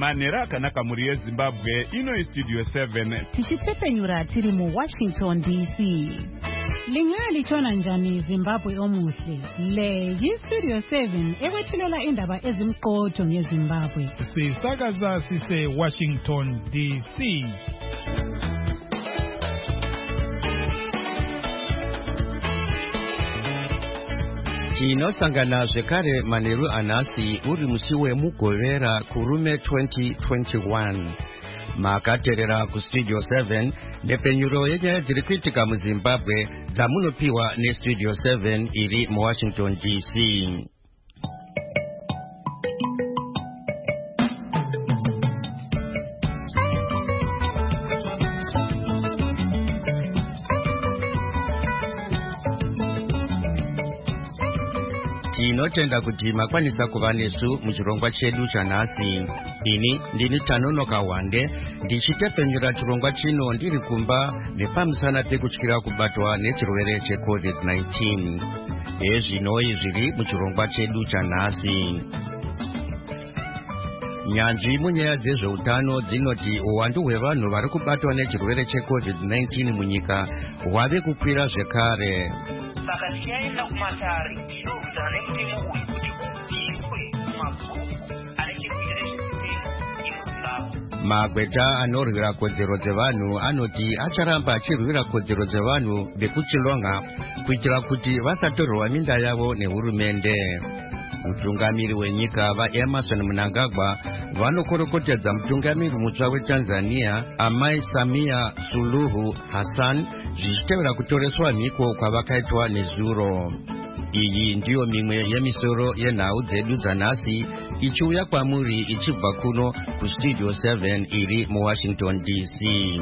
Manera akanaka muri yeZimbabwe ino Studio 7 tichitsepenyura tiri mu Washington DC. Lingali chona njani Zimbabwe omuhle. Le yi-Studio 7 ekwethulela indaba ezimqotho ngeZimbabwe. Sisakaza sise Washington DC. Tinosangana zvekare Manheru Anasi uri musi wemugorera kurume 2021. Makaterera kuStudio 7 nepenyuro yenyaya dziri kuitika muZimbabwe dzamunopiwa neStudio 7 iri muWashington DC. Tinotenda kuti makwanisa kuva nesu muchirongwa chedu chanhasi. Ini ndini Tanonoka Wande ndichitepenyura chirongwa chino ndiri kumba nepamusana pekutyira kubatwa nechirwere cheCovid-19. Ezvinoi zviri muchirongwa chedu chanhasi. Nyanzvi munyaya dzezveutano dzinoti uwandu hwevanhu vari kubatwa nechirwere cheCovid-19 munyika hwave kukwira zvekare. Saka tichaenda kumatare tinoudza nemutemo uyu kuti kubviswe mabhuku ane chekuita nezvemitemo yeZimbabwe. Magweta anorwira kodzero dzevanhu anoti acharamba achirwira kodzero dzevanhu vekuChilonga kuitira kuti vasatorerwa minda yavo nehurumende. Mutungamiri wenyika vaEmerson Mnangagwa vanokorokotedza mutungamiri mutsva weTanzania Amai Samia Suluhu Hassan zvichitevera kutoreswa mhiko kwavakaitwa nezuro. Iyi ndiyo mimwe yemisoro yenhau dzedu dzanhasi ichiuya kwamuri ichibva kuno kuStudio 7 iri muWashington DC.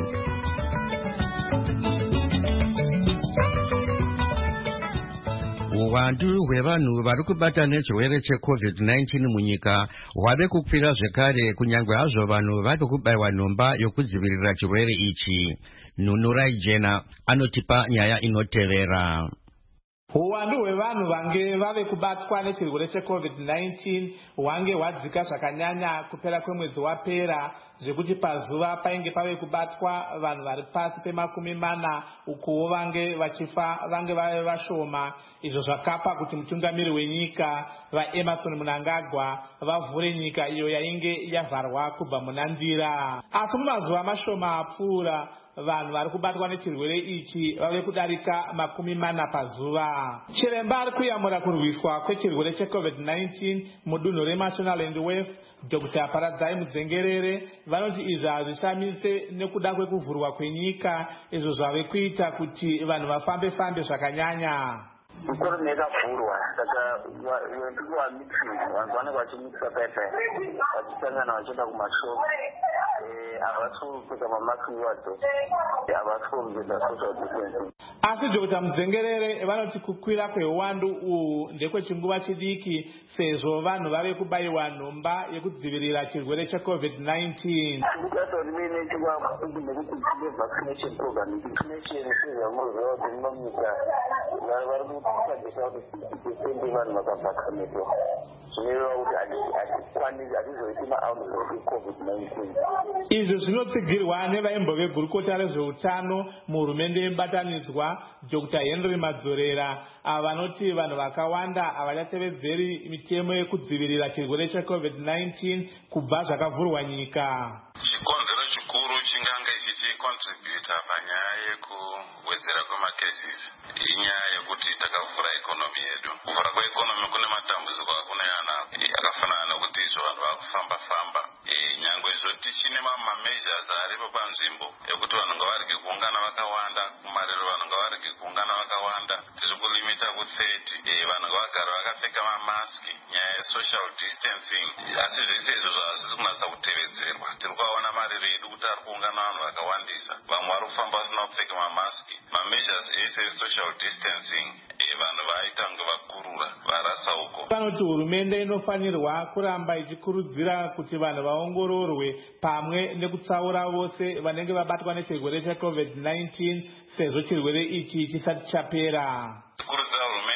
Uwandu hwevanhu vari kubata nechirwere cheCovid-19 munyika hwave kukwira zvekare kunyangwe hazvo vanhu vari kubayiwa nhomba yokudzivirira chirwere ichi. Nunurai Jena anotipa nyaya inotevera. Uwandu hwevanhu vange vave kubatwa nechirwere cheCovid-19 hwange hwadzika zvakanyanya kupera kwemwedzi wapera, zvekuti pazuva painge pave kubatwa vanhu vari pasi pe40, ukuwo vange vachifa vange vave vashoma. Izvo zvakapa kuti mutungamiri wenyika vaEmerson Mnangagwa vavhure nyika iyo yainge yavharwa kubva muna nzira. Asi mumazuva mashoma apfuura vanhu vari kubatwa nechirwere ichi vave kudarika 40 pazuva. Chiremba ari kuyamura kurwiswa kwechirwere cheCovid-19 mudunhu reMashonaland West, Dr. Paradzai Mudzengerere, vanoti izvi hazvishamise nekuda kwekuvhurwa kwenyika izvo zvave kuita kuti vanhu vafambe zvakanyanya. Ikoro yakavhurwa saka ndikuwa mixing vanhu vanenge vachimikisa paipai vachisangana vachienda kumashopu havasi kupfeka mamasiki wadzo havasi kuongeza social distancing. Asi Dr. Mudzengerere vanoti kukwira kweuwandu uhu ndekwechinguva chidiki sezvo vanhu vave kubayiwa nhomba yekudzivirira chirwere cheCovid-19. Vaccination program vaccination munyika vari kutsvagisa kuti vanhu vakavhaksinetwa zvinoreva kuti hatizoiti maoutbreak eCovid-19. Izvo zvinotsigirwa nevaimbove gurukota rezveutano muhurumende yebatanidzwa Dr. Henry Madzorera, vanoti vanhu vakawanda havachatevedzeri mitemo yekudzivirira chirwere cheCovid-19 kubva zvakavhurwa nyika. Chikonzero chikuru chingange chichikontributa panyaya yekuwedzera kwemacases inyaya yekuti takavhura ikonomi yedu. Kuvhura kweikonomi kune matambudziko akunayana akafanana nokuti izvo vanhu vakufamba nyangwe izvo tichine measures aripo panzvimbo ekuti vanhu ngavarege kuungana vakawanda, kumarero vanhu ngavarege kuungana vakawanda, tiri kulimita ku30, vanhu ngavagara vakapfeka mamaski, nyaya yesocial distancing. Asi zvese izvozvo hazvisi kunatsa kutevedzerwa. Tiri kuvaona marero edu kuti ari kuungana vanhu vakawandisa, vamwe vari kufamba vasina kupfeka mamaski. Mameasures ese esocial distancing vanhu vaita kunge vakurura varasa uko. Panoti hurumende inofanirwa kuramba ichikurudzira kuti vanhu vaongororwe pamwe nekutsaura vose vanenge vabatwa nechirwere cheCovid-19 sezvo chirwere ichi chisati chapera. Kurudzira hurumende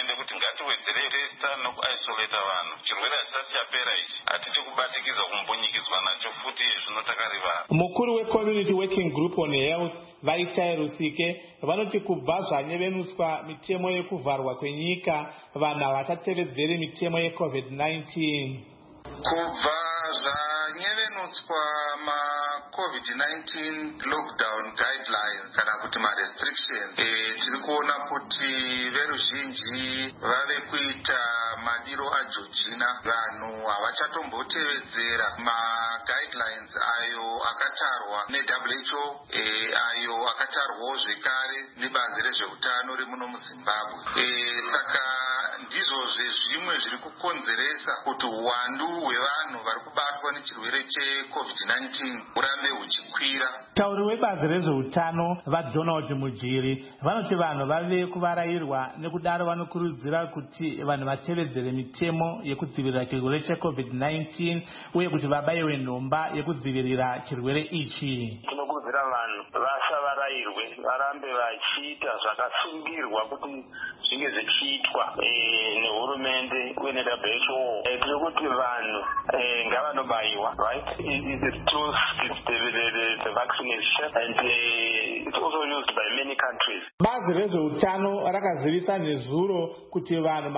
hurumende kuti ngatiwedzere testa nokuisolata vanhu. Chirwere hachisati chapera ichi. Hatidi kubatikidza kumbunyikidzwa nacho futi zvinotakarivara. Mukuru we-Community Working Group on Health Vaitai Rusike vanoti kubva zvanyevenuswa mitemo yekuvharwa kwenyika vanhu havatevedzere mitemo yeCovid-19. Kubva zvanyevenutswa ma-COVID-19 lockdown guidelines kana kuti ma-restrictions, tiri kuona kuti veruzhinji vave kuita madiro ajojina. Vanhu havachatomboteedzera ma-guidelines ayo akatarwa ne-WHO, ayo akatarwawo zvekare nebazi rezveutano remuno muZimbabwe. Saka ndizvozve zvimwe zviri kukonzeresa kuti uwandu hwevanhu vari kubatwa nechirwere cheCovid-19 urambe huchikwira. Tauri webazi rezveutano vaDonald Mujiri vanoti vanhu vave kuvarayirwa, nekudaro vanokurudzira kuti vanhu vatevedzere mitemo yekudzivirira chirwere cheCovid-19 uye kuti vabayiwe nhomba yekudzivirira chirwere ichi. Tinokurudzira vanhu vasavarayirwe, varambe vachiita zvakasungirwa kuti zvinge zvichiitwa nehurumende uye neWHO. Tiri kuti vanhu ngavanobayiwa, right? It's true, the vaccination and it's also used by many countries. Bazi rezveutano rakazivisa nezuro kuti vanhu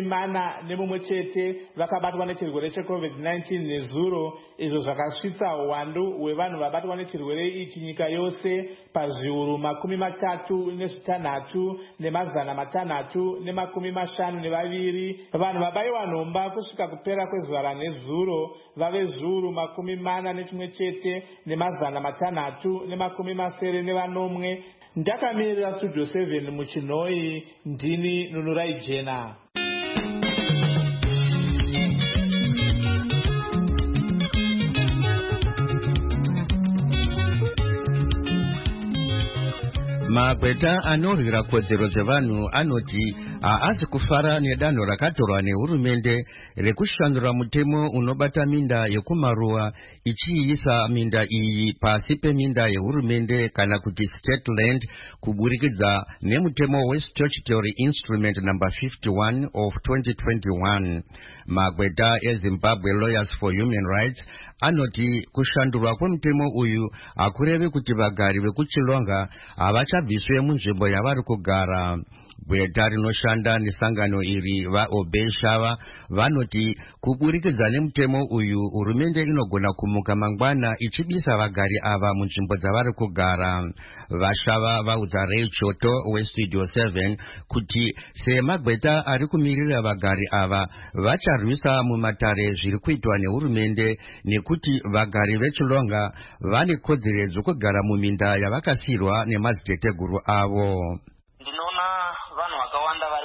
41 vakabatwa nechirwere cheCovid-19 nezuro, izvo zvakasvitsa uwandu hwevanhu vabatwa nechirwere ichi nyika yose pazviuru 36 nemazana 552. Vanhu vabayiwa nhomba kusvika kupera kwezuva nezuro vave zviuru 41 nemazana 590. Ndakamirira Studio 7 muChinoi, ndini Nunurai Jena. Makweta anorwira kodzero dzevanhu anoti haasi kufara nedanho rakatorwa nehurumende rekushandura mutemo unobata minda yekumaruwa ichiisa minda iyi pasi peminda yehurumende kana kuti state land kuburikidza nemutemo we-Statutory Instrument number 51 of 2021. Makweta eZimbabwe Lawyers for Human Rights anoti kushandurwa kwemutemo uyu hakureve kuti vagari vekuchilonga havachabviswe munzvimbo yavari kugara. Gweta rinoshanda nesangano iri vaObeshava vanoti kuburikidza nemutemo uyu hurumende inogona kumuka mangwana ichibisa vagari ava munzvimbo dzavari kugara. Vashava vaudza Ray Choto weStudio 7 kuti semagweta ari kumirira vagari ava vacharwisa mumatare zviri kuitwa nehurumende, nekuti vagari vechilonga vane kodzero dzokugara muminda yavakasirwa nemadziteteguru avo. Ndinoona vanhu vakawanda vari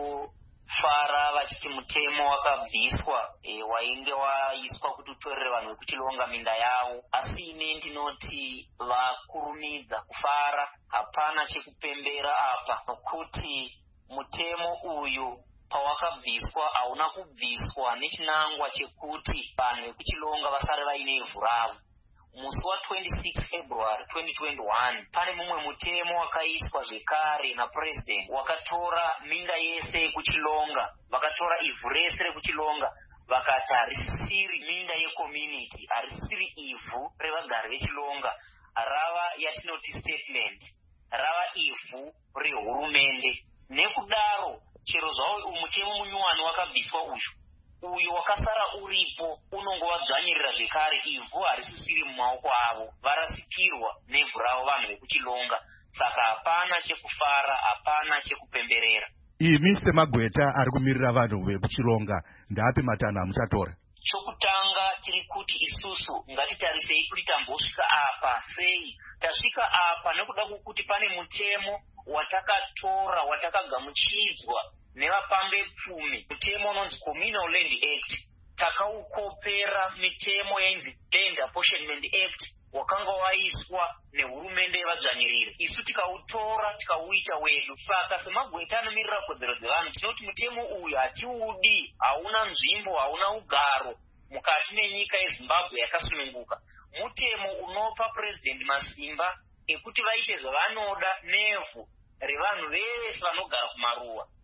kufara vachiti mutemo wakabviswa wainge waiswa kuti utorere vanhu vekuchilonga minda yavo. Asi ine ndinoti vakurumidza kufara, hapana chekupembera apa, nokuti mutemo uyu pawakabviswa hauna kubviswa nechinangwa chekuti vanhu vekuchilonga vasare vaine ivhu ravo. Musi wa 26 February 2021 pane mumwe mutemo wakaiswa zvekare napresident wakatora minda yese yekuchilonga, vakatora ivhu rese rekuchilonga vakati harisiri minda yecommunity, harisiri ivhu revagari vechilonga, rava yatinoti state land, rava ivhu rehurumende. Nekudaro chero zvavo mutemo munyuwani wakabviswa uyu wakasara uripo unongovadzvanyirira zvekare, ivhu harisisiri mumaoko avo, varasikirwa nevhu ravo vanhu vekuchilonga. Saka hapana chekufara, hapana chekupemberera. Imi semagweta ari kumirira vanhu vekuchilonga, ndapi matanho amuchatora? Chokutanga tiri kuti isusu ngatitarisei kuti tambosvika apa sei. Tasvika apa nekuda kwokuti pane mutemo watakatora watakagamuchidzwa nevapambe pfumi, mutemo unonzi Communal Land Act. Takaukopera mitemo yainzi Land Apportionment Act wakanga waiswa nehurumende yevadzvanyiriri. Isu tikautora tikauita wedu. Saka semagweta anomirira kodzero dzevanhu tinoti mutemo uyu hatiudi, hauna nzvimbo, hauna ugaro mukati menyika yeZimbabwe yakasununguka. Mutemo unopa president masimba ekuti vaite zvavanoda nevhu revanhu vese vanogara kumaruwa.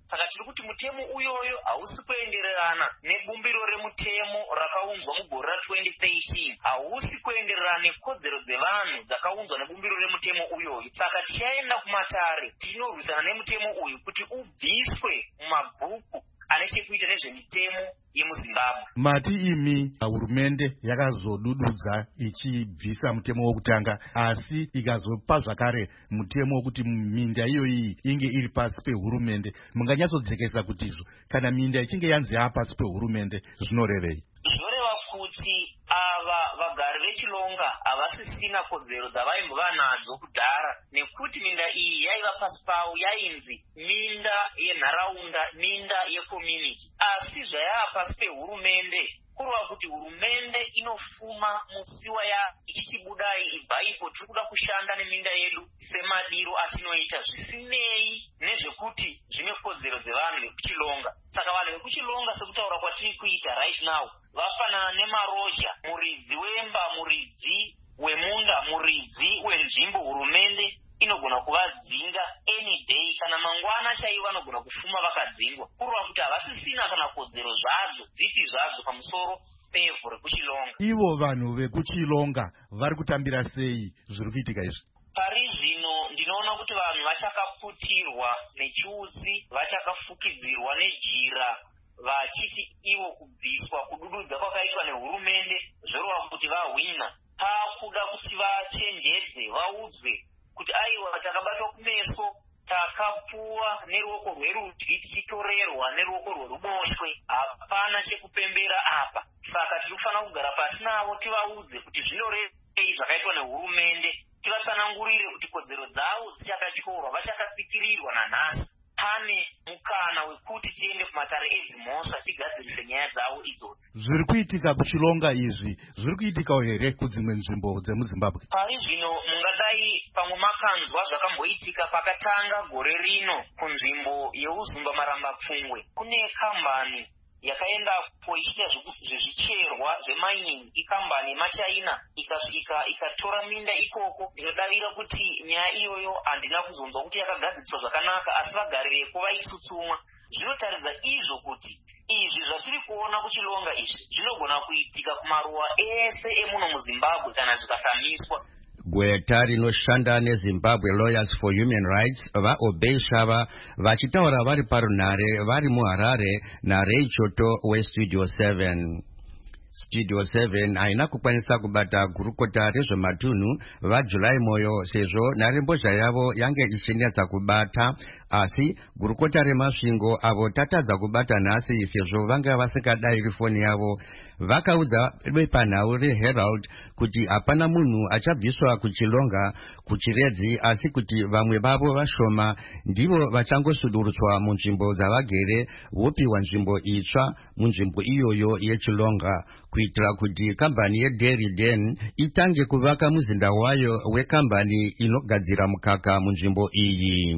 saka tiri kuti mutemo uyoyo hausi kuendererana nebumbiro remutemo rakaunzwa mugore ra2013, hausi kuendererana nekodzero dzevanhu dzakaunzwa nebumbiro remutemo uyoyo. Saka tichaenda kumatare tichinorwisana nemutemo uyu kuti ubviswe mumabhuku ane chekuita nezvemitemo yemuzimbabwe. Mati imi hurumende yakazodududza ichibvisa mutemo wokutanga, asi ikazopa zvakare mutemo wokuti minda iyoyi inge iri pasi pehurumende. Munganyatsodzekesa kuti izvo kana minda ichinge yanzi yapasi pehurumende zvinorevei? Zvinoreva kuti ava vagari vechilonga havasisina kodzero dzavaimbova nadzo kudhara, nekuti minda iyi yaiva pasi pavo yainzi minda yenharaunda, minda yekomuniti. Asi zvayava pasi pehurumende kureva kuti hurumende inofuma musiwa ichichibudai ibvaipo tiri kuda kushanda neminda yedu semadiro atinoita, zvisinei nezvekuti zvine kodzero dzevanhu vekuchilonga. Saka vanhu vekuchilonga sekutaura kwatiri kuita right now vafanana nemaroja, muridzi wemba, muridzi wemunda, muridzi wenzvimbo. Hurumende inogona kuvadzinga any day, kana mangwana chaivo vanogona kufuma vakadzingwa, kureva kuti havasisina kana kodzero zvadzo dzipi zvadzo pamusoro pevhu rekuchilonga. Ivo vanhu vekuchilonga vari kutambira sei zviri kuitika izvi? Pari zvino ndinoona kuti vanhu vachakaputirwa nechiutsi, vachakafukidzirwa nejira, vachiti ivo kubviswa kudududza kwakaitwa nehurumende zvoreva kuti vahwina. Pakuda kuti vachenjedzwe, vaudzwe kuti aiwa takabatwa kumeso, takapuwa neruoko rwerudyi tichitorerwa neruoko rweruboshwe, hapana chekupembera apa. Saka tiri kufanira kugara pasi navo tivaudze kuti zvinorevei zvakaitwa nehurumende, tivatsanangurire kuti kodzero dzavo dzichakachorwa, vachakatsikirirwa nanhasi. Pane mukana wekuti tiende kumatare ezimhosva tigadzirise nyaya dzavo idzodzi. Zviri kuitika kuchilonga izvi zviri kuitikawo here kudzimwe nzvimbo dzemuzimbabwe? Pari zvino mungadai pamwe makanzwa zvakamboitika pakatanga gore rino kunzvimbo yeuzumba marambapfungwe. Kune kambani yakaendako ichiita zvezvicherwa zvemining, ikambani yemachaina ikasvika ikatora minda ikoko. Ndinodavira kuti nyaya iyoyo handina kuzonzwa kuti yakagadziriswa zvakanaka, asi vagarireko vaitsutsumwa. Zvinotaridza izvo kuti izvi zvatiri kuona kuchilonga izvi zvinogona kuitika kumaruwa ese emuno muzimbabwe kana zvikafamiswa. Gweta rinoshanda neZimbabwe Lawyers for Human Rights vaobey Shava vachitaura vari parunhare vari muHarare naRay Choto weStudio 7. Studio 7 haina kukwanisa kubata gurukota rezvematunhu vaJulai Moyo sezvo nharembozha yavo yange ichinetsa kubata, asi gurukota remasvingo avo tatadza kubata nhasi sezvo vanga vasingadayiri foni yavo. Vakaudza bepanhau reHerald kuti hapana munhu achabviswa kuchilonga kuchiredzi, asi kuti vamwe vavo vashoma ndivo vachangosudurutswa munzvimbo dzavagere vopiwa nzvimbo itsva munzvimbo iyoyo yechilonga, kuitira kuti kambani yeDairy Den itange kuvaka muzinda wayo wekambani inogadzira mukaka munzvimbo iyi.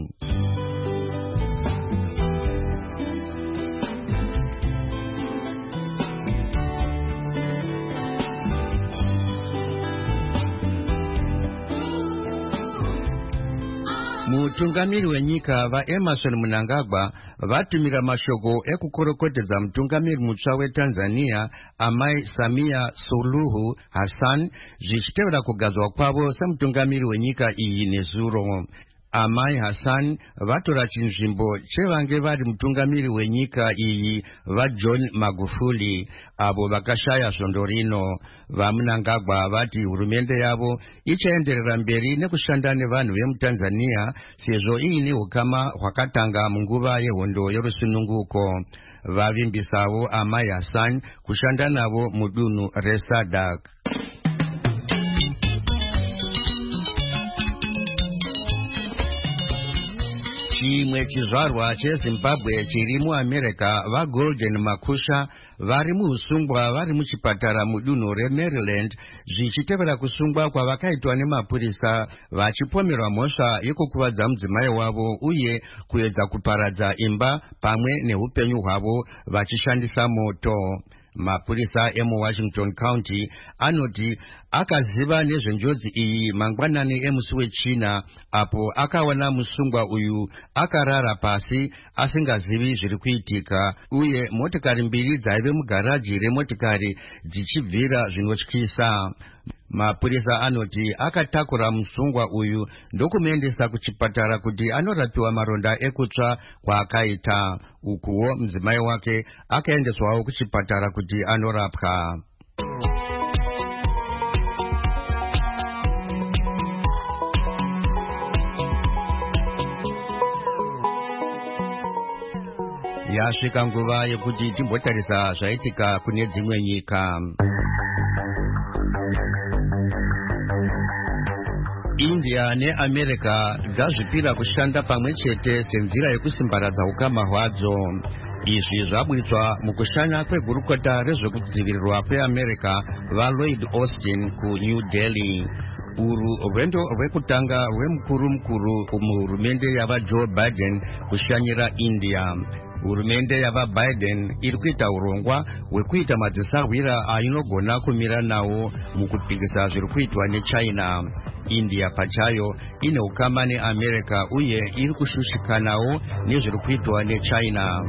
Mutungamiri wenyika vaEmerson Mnangagwa vatumira mashoko ekukorokotedza mutungamiri mutsva weTanzania Amai Samia Suluhu Hassan zvichitevera kugadzwa kwavo semutungamiri wenyika iyi nezuro. Amai Hassan vatora chinzvimbo chevange vari mutungamiri wenyika iyi vaJohn Magufuli avo vakashaya svondo rino. VaMnangagwa vati hurumende yavo ichaenderera mberi nekushanda nevanhu vemuTanzania sezvo iine ukama hwakatanga munguva yehondo yorusununguko. Vavimbisawo Amai Hassan kushanda navo mudunhu reSADC. Chimwe chizvarwa cheZimbabwe chiri muAmerica vaGolden Makusha vari muusungwa vari muchipatara mudunhu reMaryland zvichitevera kusungwa kwavakaitwa nemapurisa vachipomerwa mhosva yekukuvadza mudzimai wavo uye kuedza kuparadza imba pamwe neupenyu hwavo vachishandisa moto. Mapurisa emuWashington County anoti akaziva nezvenjodzi iyi mangwanani emusi wechina apo akawana musungwa uyu akarara pasi asingazivi zviri kuitika uye motikari mbiri dzaive mugaraji remotikari dzichibvira zvinotyisa. Mapurisa anoti akatakura musungwa uyu ndokumuendesa kuchipatara kuti anorapiwa maronda ekutsva kwaakaita. Ukuwo mudzimai wake akaendeswawo kuchipatara kuti anorapwa. Yasvika nguva yekuti timbotarisa zvaitika kune dzimwe nyika. India neAmerica dzazvipira kushanda pamwe chete senzira yekusimbaradza ukama hwadzo. Izvi zvaburitswa mukushanya kwegurukota rezvekudzivirirwa kweAmerica vaLloyd Austin kuNew Delhi. Uru rwendo rwekutanga rwemukuru muhurumende yavaJoe Biden kushanyira India. Hurumende yavaBiden iri kuita urongwa hwekuita madzisarwira ainogona kumira nawo mukupikisa zviri kuitwa neChina. India pachayo ine ukama neAmerica uye iri kushushikanawo nezviri kuitwa neChina.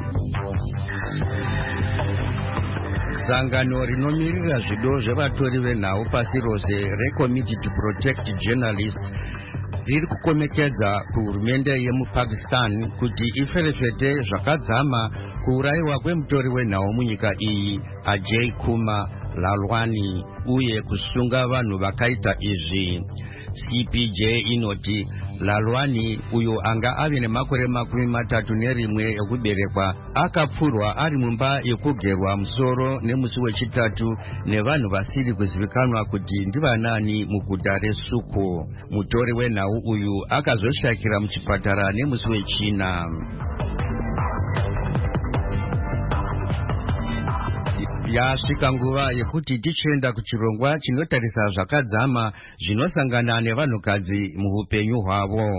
Sangano rinomirira zvido zvevatori venhau pasi rose reCommittee to Protect Journalists riri kukomekedza kuhurumende yemuPakistan kuti iferefete zvakadzama kuurayiwa kwemutori wenhau munyika iyi Ajay Kumar Lalwani uye kusunga vanhu vakaita izvi. CPJ inoti Lalwani uyo anga ave nemakore 31 ekuberekwa akapfurwa ari mumba yekugerwa musoro nemusi wechitatu nevanhu vasiri kuzivikanwa kuti ndivanani muguta reSukho. Mutori wenhau uyu akazoshakira muchipatara nemusi wechina. Yasvika nguva yekuti tichienda kuchirongwa chinotarisa zvakadzama zvinosangana nevanhukadzi muhupenyu hwavo.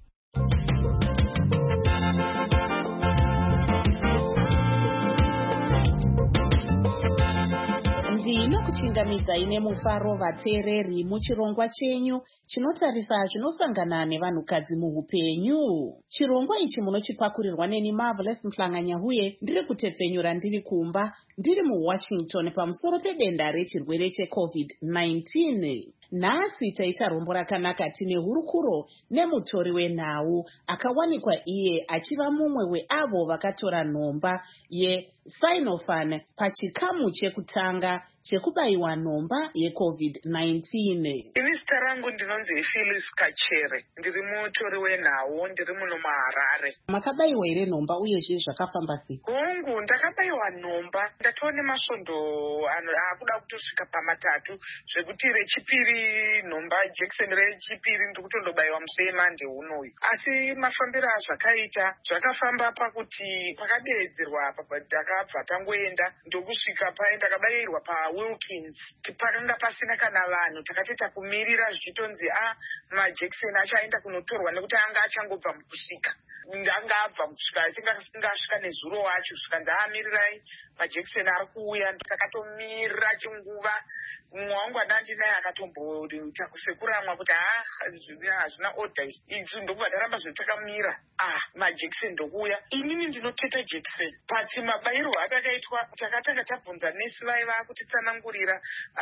Ndinokuchingamidza ine mufaro vateereri muchirongwa chenyu chinotarisa zvinosangana nevanhukadzi muhupenyu. Chirongwa ichi munochipakurirwa neni Marvelous Mhlanganyahuye ndiri kutepfenyura ndiri kumba ndiri muWashington pamusoro pedenda rechirwere cheCovid-19. Nhasi taita rombo rakanaka tine hurukuro nemutori wenhau akawanikwa iye achiva mumwe weavo vakatora nhomba yeSinopharm pachikamu chekutanga chekubayiwa nhomba yeCovid-19. Ini zita rangu ndinonzi Phyllis Kachere, ndiri mutori wenhau, ndiri muno muHarare. Makabayiwa here nhomba uyezve zvakafamba sei? Hongu, ndakabayiwa nhomba ndatova nemasvondo akuda kutosvika pamatatu zvekuti rechipiri nhomba jekiseni rechipiri ndiri kutondobayiwa musi weMande unoyu. Asi mafambiro azvakaita zvakafamba pakuti pakadeedzerwa ndakabva tangoenda ndokusvika ndakabayirwa paWilkins. Pakanga pasina kana vanhu, takatoita kumirira zvichitonzi majekiseni achaenda kunotorwa nekuti anga achangobva mukusvika. Ndanga abva kusvika asingasvika nezuro wacho kusvika ndaamirirai majekiseni ari kuuya. Takatomira chinguva. Mumwe wangu andinaye akatomboita kusekuramwa kuti hazvina odha idzi ndokubva ndaramba zvetakamira majekiseni ndokuuya. Inini ndinoteta jekiseni. Pati mabayirwo atakaitwa takatanga tabvunza nesi vaiva kutitsanangurira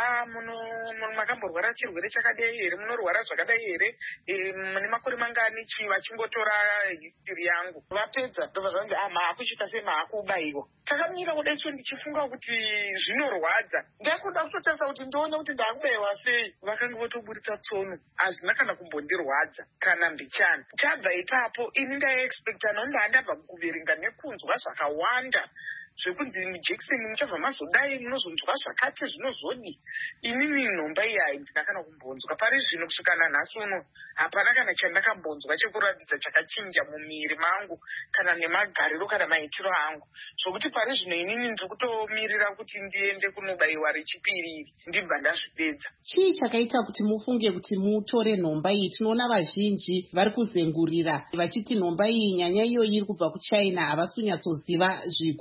makamborwara chirwere chakadai here, munorwara zvakadai here, mune makore mangani vachingotora history yangu. Vapedza ndobva zvanzi maakuchita sei maakubayiwa. Takamira kudaiso ndichifunga kuti zvinorwadza. Ndakuda kutotarisa kuti ndione kuti ndakubayiwa sei. Vakanga votoburitsa tsono. Hazvina kana kumbondirwadza kana mbichana. Tabva ipapo ini ndaiexpecta nonda ndabva kuverenga nekunzwa zvakawanda zvekunzi mijekiseni muchabva mazodai munozonzwa zvakati zvinozodi. Inini nhomba iyi haindina kana kumbonzwa. Pari zvino kusvika nanhasi uno hapana kana chandakambonzwa chekuratidza chakachinja mumiri mangu kana nemagariro kana maitiro angu. Zvokuti pari zvino inini ndiri kutomirira kuti ndiende kunobayiwa rechipiri ndibva ndazvipedza. Chii chakaita kuti mufunge kuti mutore nhomba iyi? Tinoona vazhinji vari kuzengurira vachiti nhomba iyi, nyanya iyoyi iri kubva kuChina, havasi kunyatsoziva zvikuru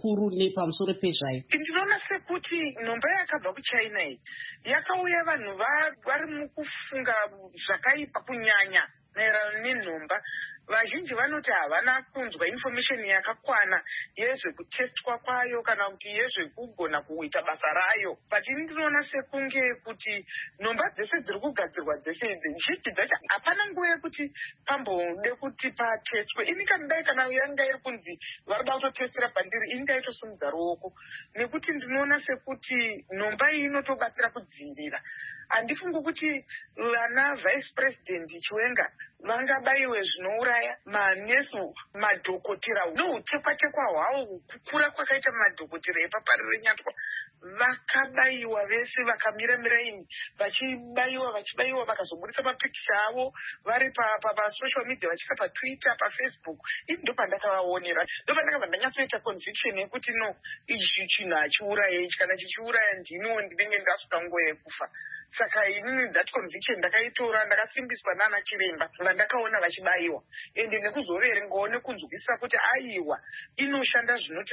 pamusoro pezvayo? Ndinoona sekuti nhomba yakabva kuchina iyi yakauya vanhu vari mukufunga zvakaipa kunyanya maererano nenhomba. Vazhinji vanoti havana kunzwa information yakakwana yezvekutestwa kwayo kana kuti yezvekugona kuita basa rayo. But ndinoona sekunge kuti nhomba dzese dziri kugadzirwa dzese idzi zhinji dzacho hapana nguva yekuti pambode kuti patestwe. Ini kanidai kana yanga iri kunzi varida kutotestera pandiri, ini ndaitosumudza ruoko, nekuti ndinoona sekuti nhomba iyi inotobatsira kudzivirira. Handifungi kuti vana vice president Chiwenga vangabayiwe zvinouraya manesi, madhokotera noutekwa-tekwa hwavo, kukura kwakaita madhokotera epapari renyatwa, vakabayiwa vese vakamira miraini vachibayiwa vakazoburitsa mapikicha avo vari pasocial media vachika paTwitter, paFacebook. Ini ndopandakavaonera, ndopandakabva ndanyatsoita conviction yekuti no, ichi chinhu hachiuraya ichi, kana chichiuraya ndinenge ndasvika nguva yekufa. Saka inini that conviction ndakaitora, ndakasimbiswa nana chiremba vandakaona vachibayiwa, ende nekuzoverengawo nekunzwisisa kuti aiwa inoshanda zvinoti.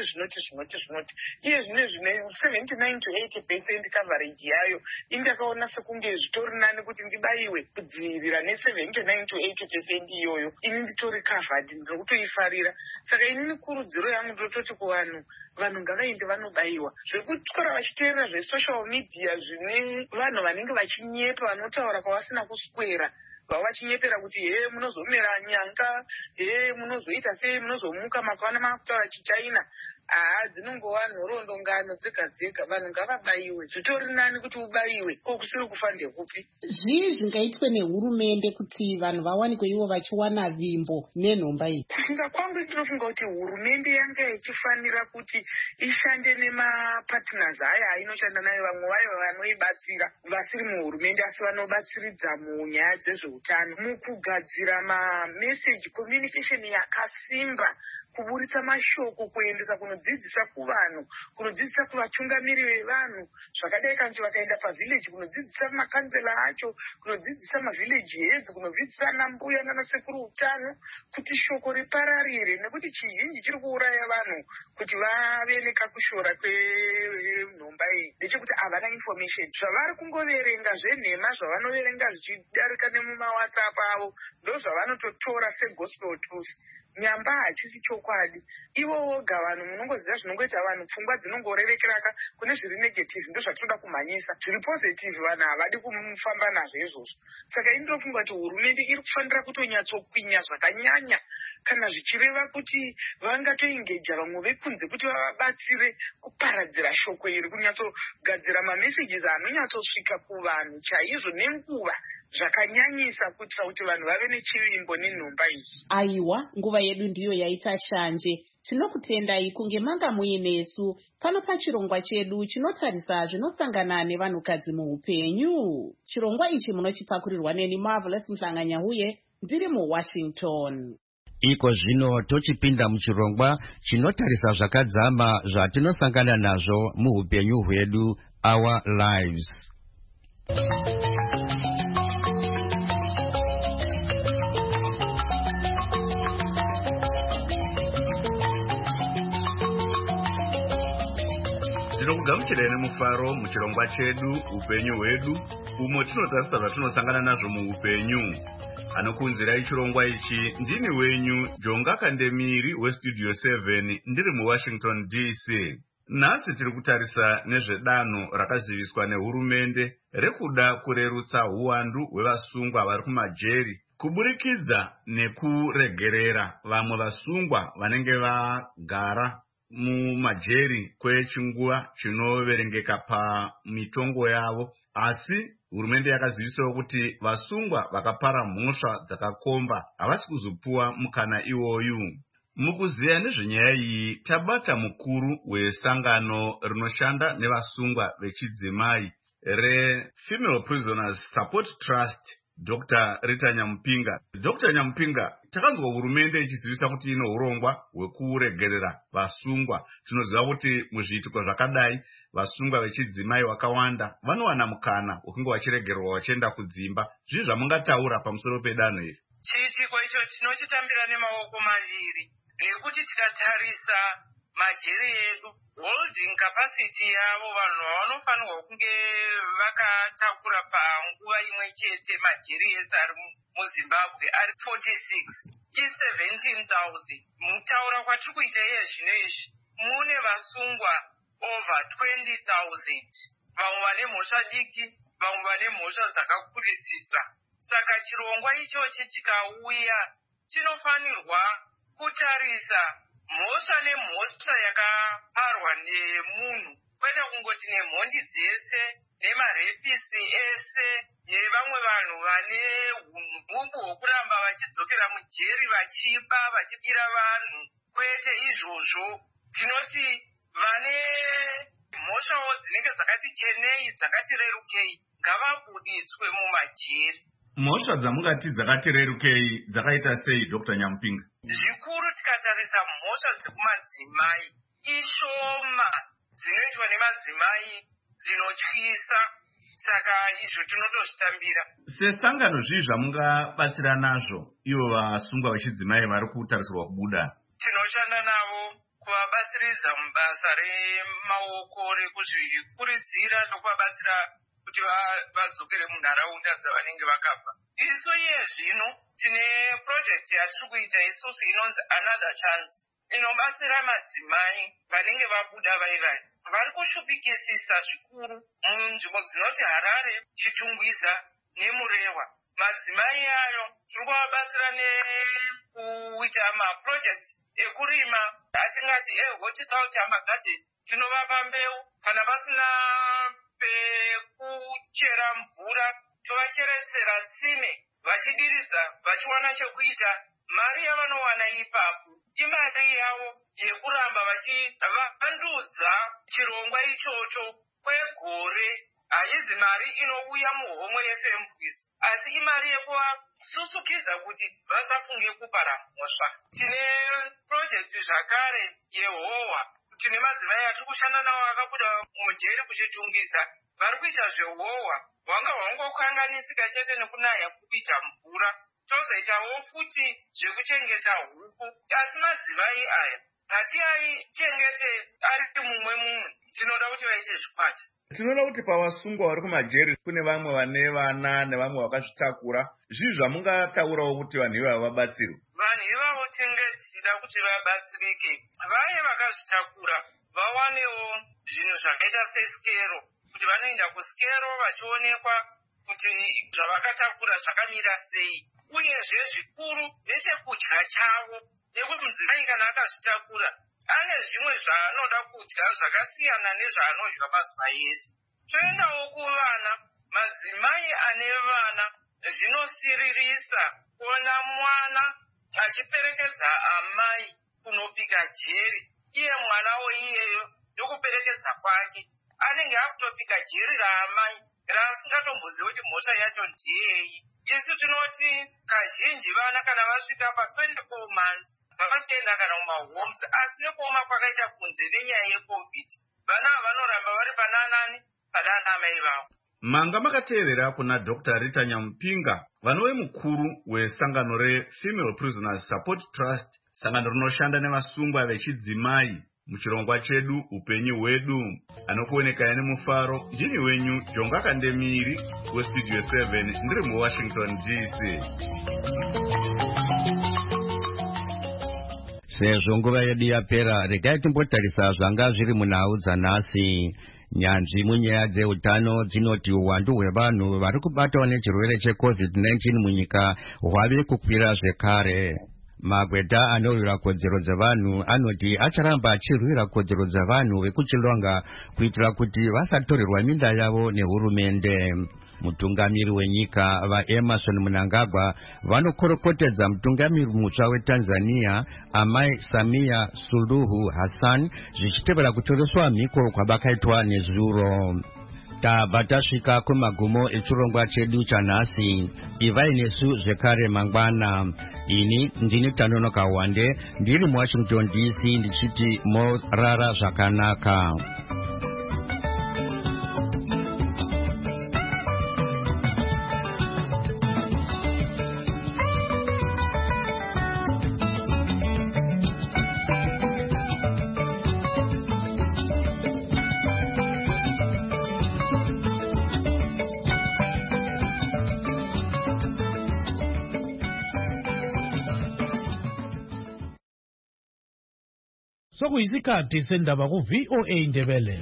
Iye zvine 79 to 80% coverage yayo, indakaona sekunge zvitori nani kuti ndibayiwe kudzivirira ne79 to 80% iyoyo. Ini nditori covered, ndiri kutoifarira. Saka inini kurudziro yangu ndototi kuvanhu, vanhu ngavaende vanobayiwa. Zvekutora vachiteerera zvesocial media zvine vanhu vanenge vachinyepa, vanotaura kwavasina kuswera, vachinyepera kuti munozomera nyanga, munozoita sei, munozomuka makaona makutaura chichina. Dzinongova nhorondongano dzega-dzega. Vanhu ngavabayiwe, zvitori nani kuti ubayiwe kusiri kufa ndekupi. Zvii zvingaitwe nehurumende kuti vanhu vawanikwe ivo vachiwana vimbo nenhomba iyi? Kufunga kwangu ndinofunga kuti hurumende yanga ichifanira kuti ishande nemapartners aya inoshanda nayo, vamwe vayo vanoibatsira vasiri muhurumende asi vanobatsiridza munyaya dzezveutano, mukugadzira mameseji communication yakasimba, kuburitsa mashoko, kuendesa kunodzidzisa kuvanhu, kunodzidzisa kuvatungamiri vevanhu, zvakadai kanzi vakaenda pavhileji kunodzidzisa makanzela acho, kunodzidzisa mavhileji heads, kunodzidzisa anambuya nanasekuru utano, kuti shoko ripararire, nekuti chizhinji chiri kuuraya vanhu kuti vave nekakushora kwenhomba iyi ndechekuti havana information. Zvavari kungoverenga zvenhema zvavanoverenga zvichidarika nemumawhatsapp avo ndozvavanototora segospel truth. Nyamba hachisi chokwadi. Ivo voga vanhu munongoziva zvinongoita vanhu, pfungwa dzinongorerekeraka kune zviri negative, ndozvatinoda kumhanyisa. Zviri positive vanhu havadi kufamba nazvo izvozvo. Saka ini ndinofunga kuti hurumende iri kufanira kutonyatsokuinya zvakanyanya kana zvichireva kuti vangatoengeja vamwe vekunze kuti vavabatsire kuparadzira shoko iri, kunyatsogadzira mamesages anonyatsosvika kuvanhu chaizvo nenguva zvakanyanyisa, kuitira kuti vanhu vave nechivimbo nenhomba idzi. Aiwa, nguva yedu ndiyo yaita shanje. Tinokutendai kunge manga muinesu pano pachirongwa chedu chinotarisa zvinosangana nevanhukadzi muupenyu. Chirongwa ichi munochipakurirwa neni Marvelous Mhlanganyahuye, ndiri muWashington. Iko zvino tochipinda muchirongwa chinotarisa zvakadzama zvatinosangana nazvo muupenyu hwedu, our lives. Tinokugamuchira nemufaro muchirongwa chedu upenyu hwedu, umo tinotarisa zvatinosangana nazvo muupenyu. Anokunzirai chirongwa ichi ndini wenyu Jonga Kandemiri weStudio 7, ndiri muWashington DC. Nhasi tiri kutarisa nezvedanho rakaziviswa nehurumende rekuda kurerutsa uwandu hwevasungwa vari kumajeri kuburikidza nekuregerera vamwe vasungwa vanenge vagara mumajeri kwechinguva chinoverengeka pamitongo yavo. Asi hurumende yakazivisawo kuti vasungwa vakapara mhosva dzakakomba havasi kuzopuwa mukana iwoyu. Mukuziya nezvenyaya iyi tabata mukuru wesangano rinoshanda nevasungwa vechidzimai reFemale Prisoners Support Trust, Dr. Rita Nyamupinga. Dr. Nyamupinga, takanzwa hurumende ichizivisa kuti ino urongwa hwekuregerera vasungwa. Tinoziva kuti muzviitiko zvakadai vasungwa vechidzimai vakawanda vanowana mukana wekunge vachiregererwa vachienda kudzimba. Zvii zvamungataura pamusoro pedanho iri? Chiitiko icho tinochitambira nemaoko maviri, nekuti tikatarisa majeri edu, holding capacity yavo vanhu vanofanirwa kunge vakatakura panguva imwe chete majeri ese ari muzimbabwe ari 46 i17,000. Mutaura kwatiri kuita iye zvino izvi mune vasungwa over 20,000, vamwe vane mhosva diki, vamwe vane mhosva dzakakurisisa. Saka chirongwa ichochi chikauya chinofanirwa kutarisa mhosva nemhosva yakaparwa nemunhu, kwete kungoti nemhondi dzese nemarepisi ese nevamwe vanhu vane hunhubu hwokuramba vachidzokera mujeri vachiba vachibira vanhu. Kwete izvozvo, tinoti vane mhosvawo dzinenge dzakati chenei dzakati rerukei ngavabuditswe mumajeri. Mhosva dzamungati dzakati rerukei dzakaita sei, Dr. Nyamupinga? Zvikuru tikatarisa mhosva dzekumadzimai ishoma dzinoitwa nemadzimai dzinotyisa, saka izvo tinotozvitambira. Sesangano zvii zvamungabatsira nazvo ivo vasungwa vechidzimai vari kutarisirwa kubuda? Tinoshanda navo kuvabatsiridza mubasa remaoko rekuzvikuridzira nokuvabatsira kuti vadzokere munharaunda dzavanenge vakabva. Isu iye zvino tine project yatiri kuita isusu inonzi Another Chance, inobatsira madzimai vanenge vabuda vaivai vari kushupikisisa zvikuru munzvimbo dzinoti Harare, Chitungwiza neMurewa. Madzimai ayo tiri kuvabatsira nekuita maproject ekurima, atingati horticulture magarden. Tinovapa mbeu, kana pasina pekuchera mvura tovacheretsera tsime, vachidiridza vachiwana chekuita. Mari yavanowana ipapo imari yavo yekuramba vachivandudza chirongwa ichocho kwegore. Haizi mari inouya muhomwe yefembwisi, asi imari yekuvasusukidza kuti vasafunge kupara mhosva. Tine project zvakare yehohwa. Tine madzimai atiri kushanda navo vakabuda mujeri kuchitungisa, vari kuita zvehohwa. Hwanga hwangokanganisika chete nekunaya kuita mvura. Tozoitawo futi zvekuchengeta huku, asi madzimai aya hatiaichengete ari mumwe mumwe, tinoda kuti vaite zvikwata. Tinoda kuti pavasungwa vari kumajeri kune vamwe vane vana nevamwe vakazvitakura. Zvii zvamungataurawo kuti vanhu ivavo vabatsirwe? Vanhu ivavo tinge tichida kuti vabatsirike, vaye vakazvitakura vawanewo zvinhu zvakaita sesikero, kuti vanoenda kusikero vachionekwa kuti zvavakatakura zvakamira sei, uyezve zvikuru nechekudya chavo, nekuti mudzimai kana akazvitakura ane zvimwe zvaanoda kudya zvakasiyana nezvaanodya mazuva ese. Toendawo kuvana, madzimai ane vana zvinosiririsa kuona mwana achiperekedza amai kunopika jeri, iye mwanawo iyeyo ndokuperekedza kwake anenge akutopika jeri raamai raasingatombozivi kuti mhosva yacho ndiyei. Isu tinoti kazhinji vana kana vasvika pa24 months vavachienda kana mumahomes, asi nekuoma kwakaita kunze nenyaya yeCovid, vana vanoramba vari pananani panana amai vavo. Manga makateerera kuna Dr. Rita Nyamupinga, vanove mukuru wesangano reFemale Prisoners Support Trust, sangano rinoshanda nevasungwa vechidzimai muchirongwa chedu upenyu hwedu. Anokuonekai nemufaro ndini wenyu Jonga Kandemiri weStudio 7 ndiri muWashington DC. Sezvo nguva yedu yapera, regai timbotarisa zvanga zviri munhau dzanhasi. Nyanzvi munyaya dzeutano dzinoti uwandu hwevanhu vari kubatwa nechirwere cheCovid-19 munyika hwave kukwira zvekare. Magweta anorwira kodzero dzevanhu anoti acharamba achirwira kodzero dzevanhu vekuchilonga kuitira kuti vasatorerwa minda yavo nehurumende. Mutungamiri wenyika vaEmerson Mnangagwa vanokorokotedza mutungamiri mutsva weTanzania Amai Samia Suluhu Hassan zvichitevera kutoreswa mhiko kwavakaitwa nezuro. Tabva tasvika kumagumo echirongwa chedu chanhasi. Ivai nesu zvekare mangwana. Ini ndini Tanonoka Wande ndiri muWashington DC ndichiti morara zvakanaka. Sokuyisikhathi sendaba ku VOA Ndebele.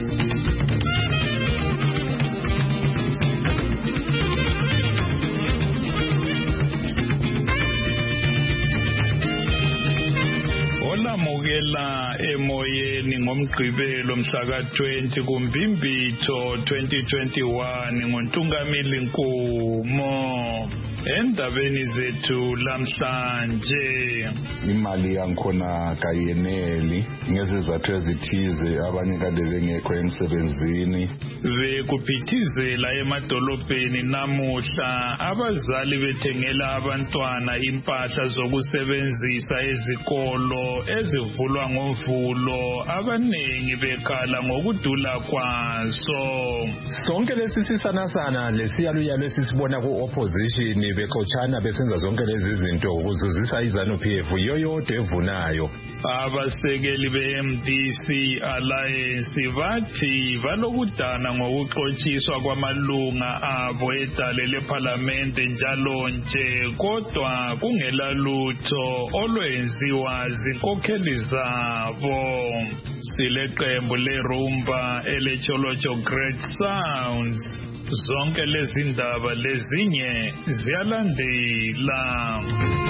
Olamukela emoyeni ngomgqibelo mhla ka-20 kuMbimbithi 2021 ngoNtungamili Nkumo. Endabeni zethu lamhlanje, imali yankhona kayeneli ngezizathu ezithize, abanye kade bengekho emsebenzini. Bekuphithizela emadolobheni namuhla abazali bethengela abantwana impahla zokusebenzisa ezikolo ezivulwa ngovulo, abanengi bekhala ngokudula kwazo. Sonke lesi sisanasana lesiyaluyalo esisibona ku-opposition bexotshana besenza zonke lezi zinto ukuzuzisa iZANU-PF yoyodwa evunayo. Abasekeli be-MDC Alliance bathi balokudana ngokuxotshiswa kwamalunga abo edale lephalamende njalo nje, kodwa kungela lutho olwenziwa zinkokheli zabo. Sileqembu leRumba elecholocho Great Sounds. Zonke lezi ndaba lezinye ziyalandela.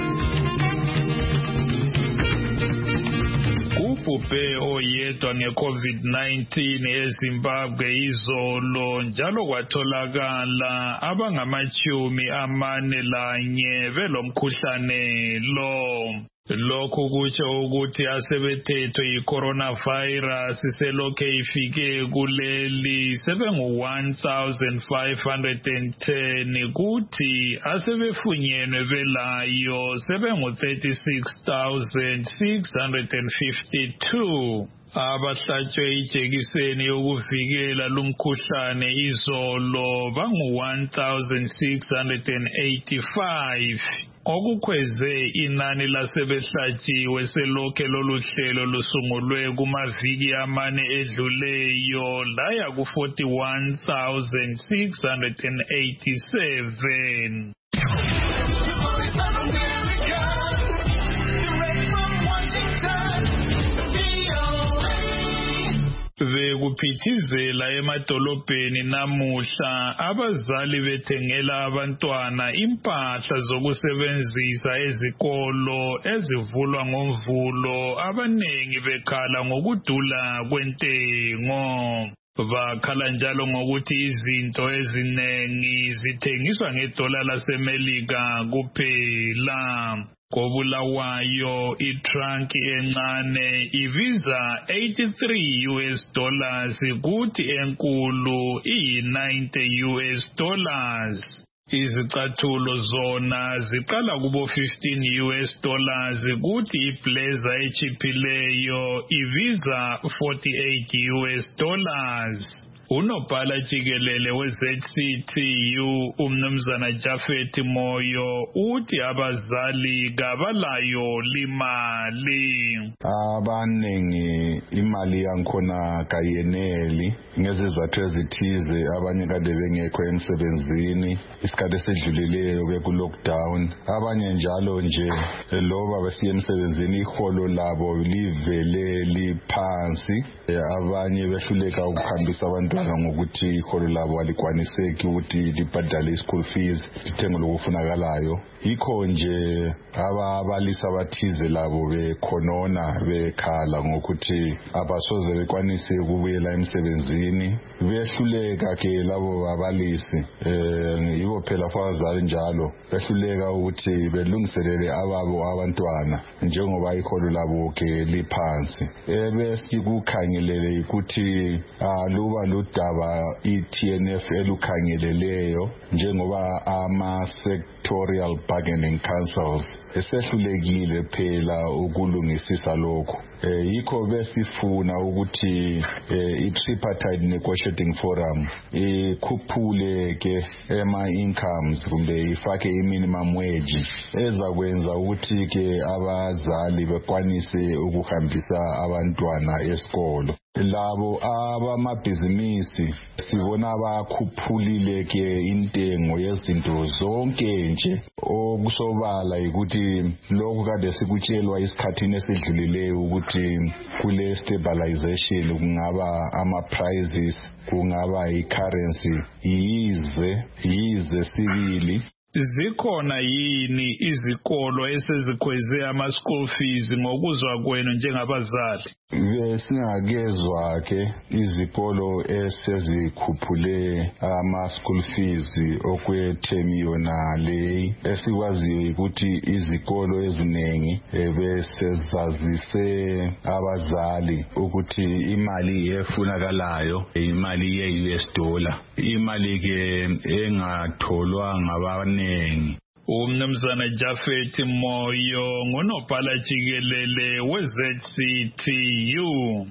Kubhubhe oyedwa nge-COVID-19 eZimbabwe izolo, njalo kwatholakala abangama-41 belomkhuhlane lo. Lokhu kutsho ukuthi asebethethwe yi-coronavirus selokhu ifike kuleli sebengu-1,510, kuthi asebefunyenwe belayo sebengu-36,652. Abahlatshwe ijekiseni yokuvikela lumkhuhlane izolo bangu-1,685. Okukhweze inani lasebehlatshiwe selokhe lolu hlelo lusungulwe kumaviki amane edluleyo laya ku-41,687. Bekuphithizela emadolobheni namuhla abazali bethengela abantwana impahla zokusebenzisa ezikolo ezivulwa ngoMvulo, abanengi bekhala ngokudula kwentengo. Bakhala njalo ngokuthi izinto ezinengi zithengiswa ngedola laseMelika kuphela. Kobulawayo itrunk encane ibiza $83, kuthi enkulu iyi-$90. Izicathulo zona ziqala kubo $15, kuthi iblazer echiphileyo ibiza $48. Unobhala jikelele we-ZCTU umnumzana Jafet Moyo uthi abazali kabalayo limali. Abanengi imali yankhona kayeneli ngezizathu ezithize, abanye kade bengekho emsebenzini isikhathi esedlulileyo beku-lockdown, abanye njalo nje loba besiya emsebenzini iholo labo livele liphansi, abanye behluleka ukuhambisa abantwana ngokuthi iholo labo alikwaniseki ukuthi libhadale i-school fees, lithenge lokufunakalayo. Yikho nje ababalisi abathize labo bekhonona bekhala ngokuthi abasoze bekwanise ukubuyela emsebenzini, behluleka ke labo babalisi yibo phela abazali njalo behluleka ukuthi belungiselele ababo abantwana njengoba iholo labo ke liphansi. Besikukhangelele ukuthi luba ludaba i-TNF elukhangeleleyo njengoba ama-sectorial bargaining councils esehlulekile phela ukulungisisa lokho. Yikho besifuna ukuthi i-tripartite negotiating forum ikhuphule ke ama-incomes kumbe ifake i-minimum wage ezakwenza ukuthi ke abazali bekwanise ukuhambisa abantwana esikolo. labo abamabhizinisi sibona bakhuphulile ke intengo yezinto zonke nje. Okusobala ukuthi lokhu kade sikutshelwa isikhathini esidlulileyo ukuthi kule stabilization kungaba ama-prices, kungaba i-currency, yize sibili. Zikhona yini izikolo esezikhweze ama-school fees ngokuzwa kwenu njengabazali? Besingakezwa ke izikolo esezikhuphule ama-school fees okwethemi yona le. Esikwaziyo ukuthi izikolo eziningi besezazise abazali ukuthi imali efunakalayo imali ye-US dollar, imali ke engatholwa ngabane. Umnumzana Japhet Moyo ngunobhala jikelele we-ZCTU.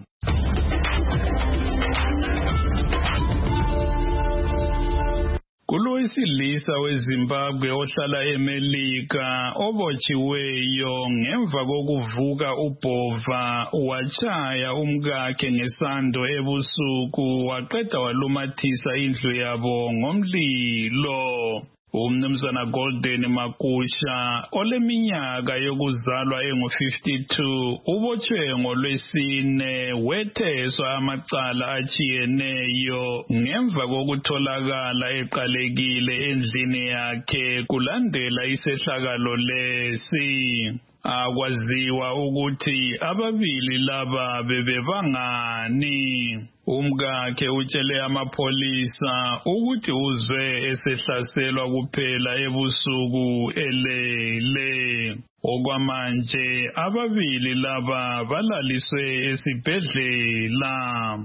Kulowesilisa weZimbabwe ohlala eMelika obotshiweyo ngemva kokuvuka ubhova wachaya umkakhe ngesando ebusuku waqeda walumathisa indlu yabo ngomlilo. Umnumzana Golden Makusha oleminyaka yokuzalwa engu-52 ubotshwe ngoLwesine wetheswa amacala atshiyeneyo ngemva kokutholakala eqalekile endlini yakhe kulandela isehlakalo lesi. Akwaziwa ukuthi ababili laba bebebangani. Umkakhe utshele amapholisa ukuthi uzwe esehlaselwa kuphela ebusuku elele. Okwamanje ababili laba balaliswe esibhedlela.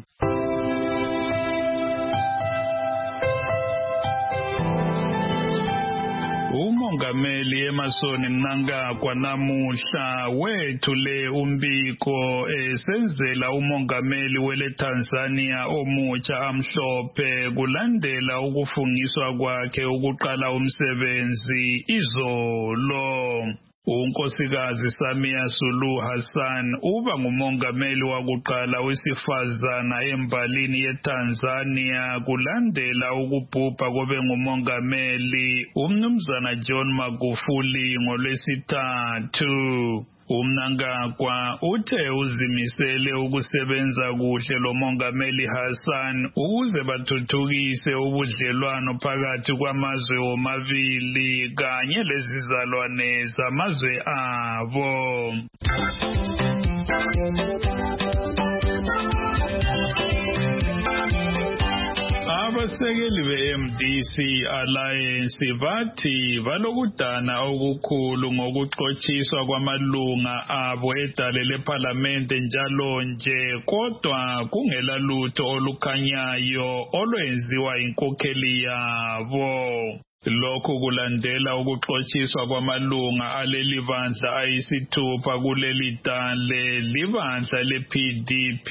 Umongameli Emmerson Mnangagwa namuhla wethule umbiko esenzela umongameli wele Tanzania omutsha amhlophe kulandela ukufungiswa kwakhe ukuqala umsebenzi izolo. Unkosikazi Samia Suluhu Hassan uba ngumongameli wakuqala wesifazana embalini yeTanzania kulandela ukubhubha kobe ngumongameli umnumzana John Magufuli ngoLwesithathu. Umnangagwa uthe uzimisele ukusebenza kuhle lo mongameli Hassan ukuze bathuthukise ubudlelwano phakathi kwamazwe omabili kanye lezizalwane zamazwe abo. Abasekeli be-MDC Alliance bathi balokudana okukhulu ngokuxotshiswa kwamalunga abo edale lephalamende njalo nje kodwa kungela lutho olukhanyayo olwenziwa inkokheli yabo. Lokhu kulandela ukuxotshiswa kwamalunga aleli bandla ayisithupha kuleli dale libandla le-PDP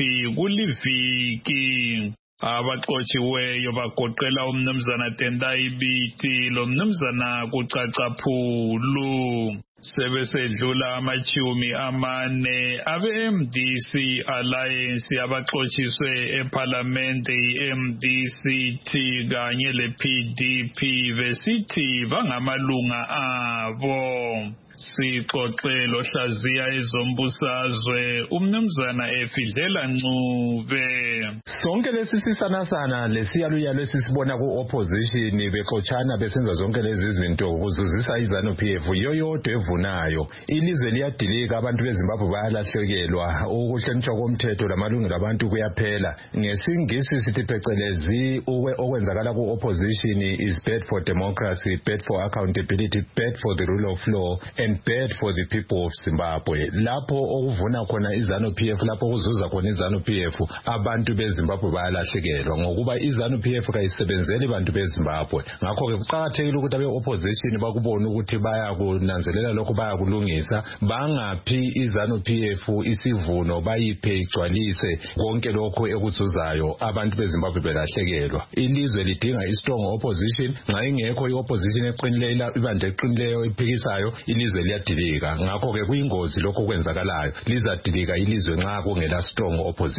kuliviki. Abaxotshiweyo bagoqela umnumzana Tendai Biti lo mnumzana Kucacaphulu. Sebesedlula amachumi amane abe-MDC Alliance abaxotshiswe ephalamende i-MDCT kanye le-PDP besithi bangamalunga abo. Sixoxelo hlaziya ezombusazwe umnumzana Efidlela Ncube. Sonke lesi sisanasana lesiyaluya lesisibona ku-opposition bexotshana besenza zonke lezi zinto ukuzuzisa iZANU-PF yoyodwa evunayo. Ilizwe liyadilika, abantu beZimbabwe bayalahlekelwa, ukuhlonitshwa komthetho lamalungelo abantu kuyaphela. NgesiNgisi sithi phecelezi okwenzakala ku-opposition is bad for democracy, bad for accountability, bad for the rule of law and bad for the people of Zimbabwe. Lapho okuvuna khona iZANU-PF, lapho okuzuza khona iZANU-PF, abantu beZimbabwe bayalahlekelwa ngokuba iZANU-PF kayisebenzeli abantu beZimbabwe. Ngakho ke kuqakathekile ukuthi abe-opposition bakubona ukuthi bayakunanzelela lokho, bayakulungisa, bangaphi iZANU-PF isivuno bayiphe igcwalise konke lokho ekuzuzayo, abantu beZimbabwe belahlekelwa. Ilizwe lidinga i-strong opposition. Nxa ingekho i-opposition eqinileyo, ibandla eqinileyo iphikisayo, ilizwe liyadilika. Ngakho ke kuyingozi lokho kwenzakalayo, lizadilika ilizwe nxa kungela strong opposition.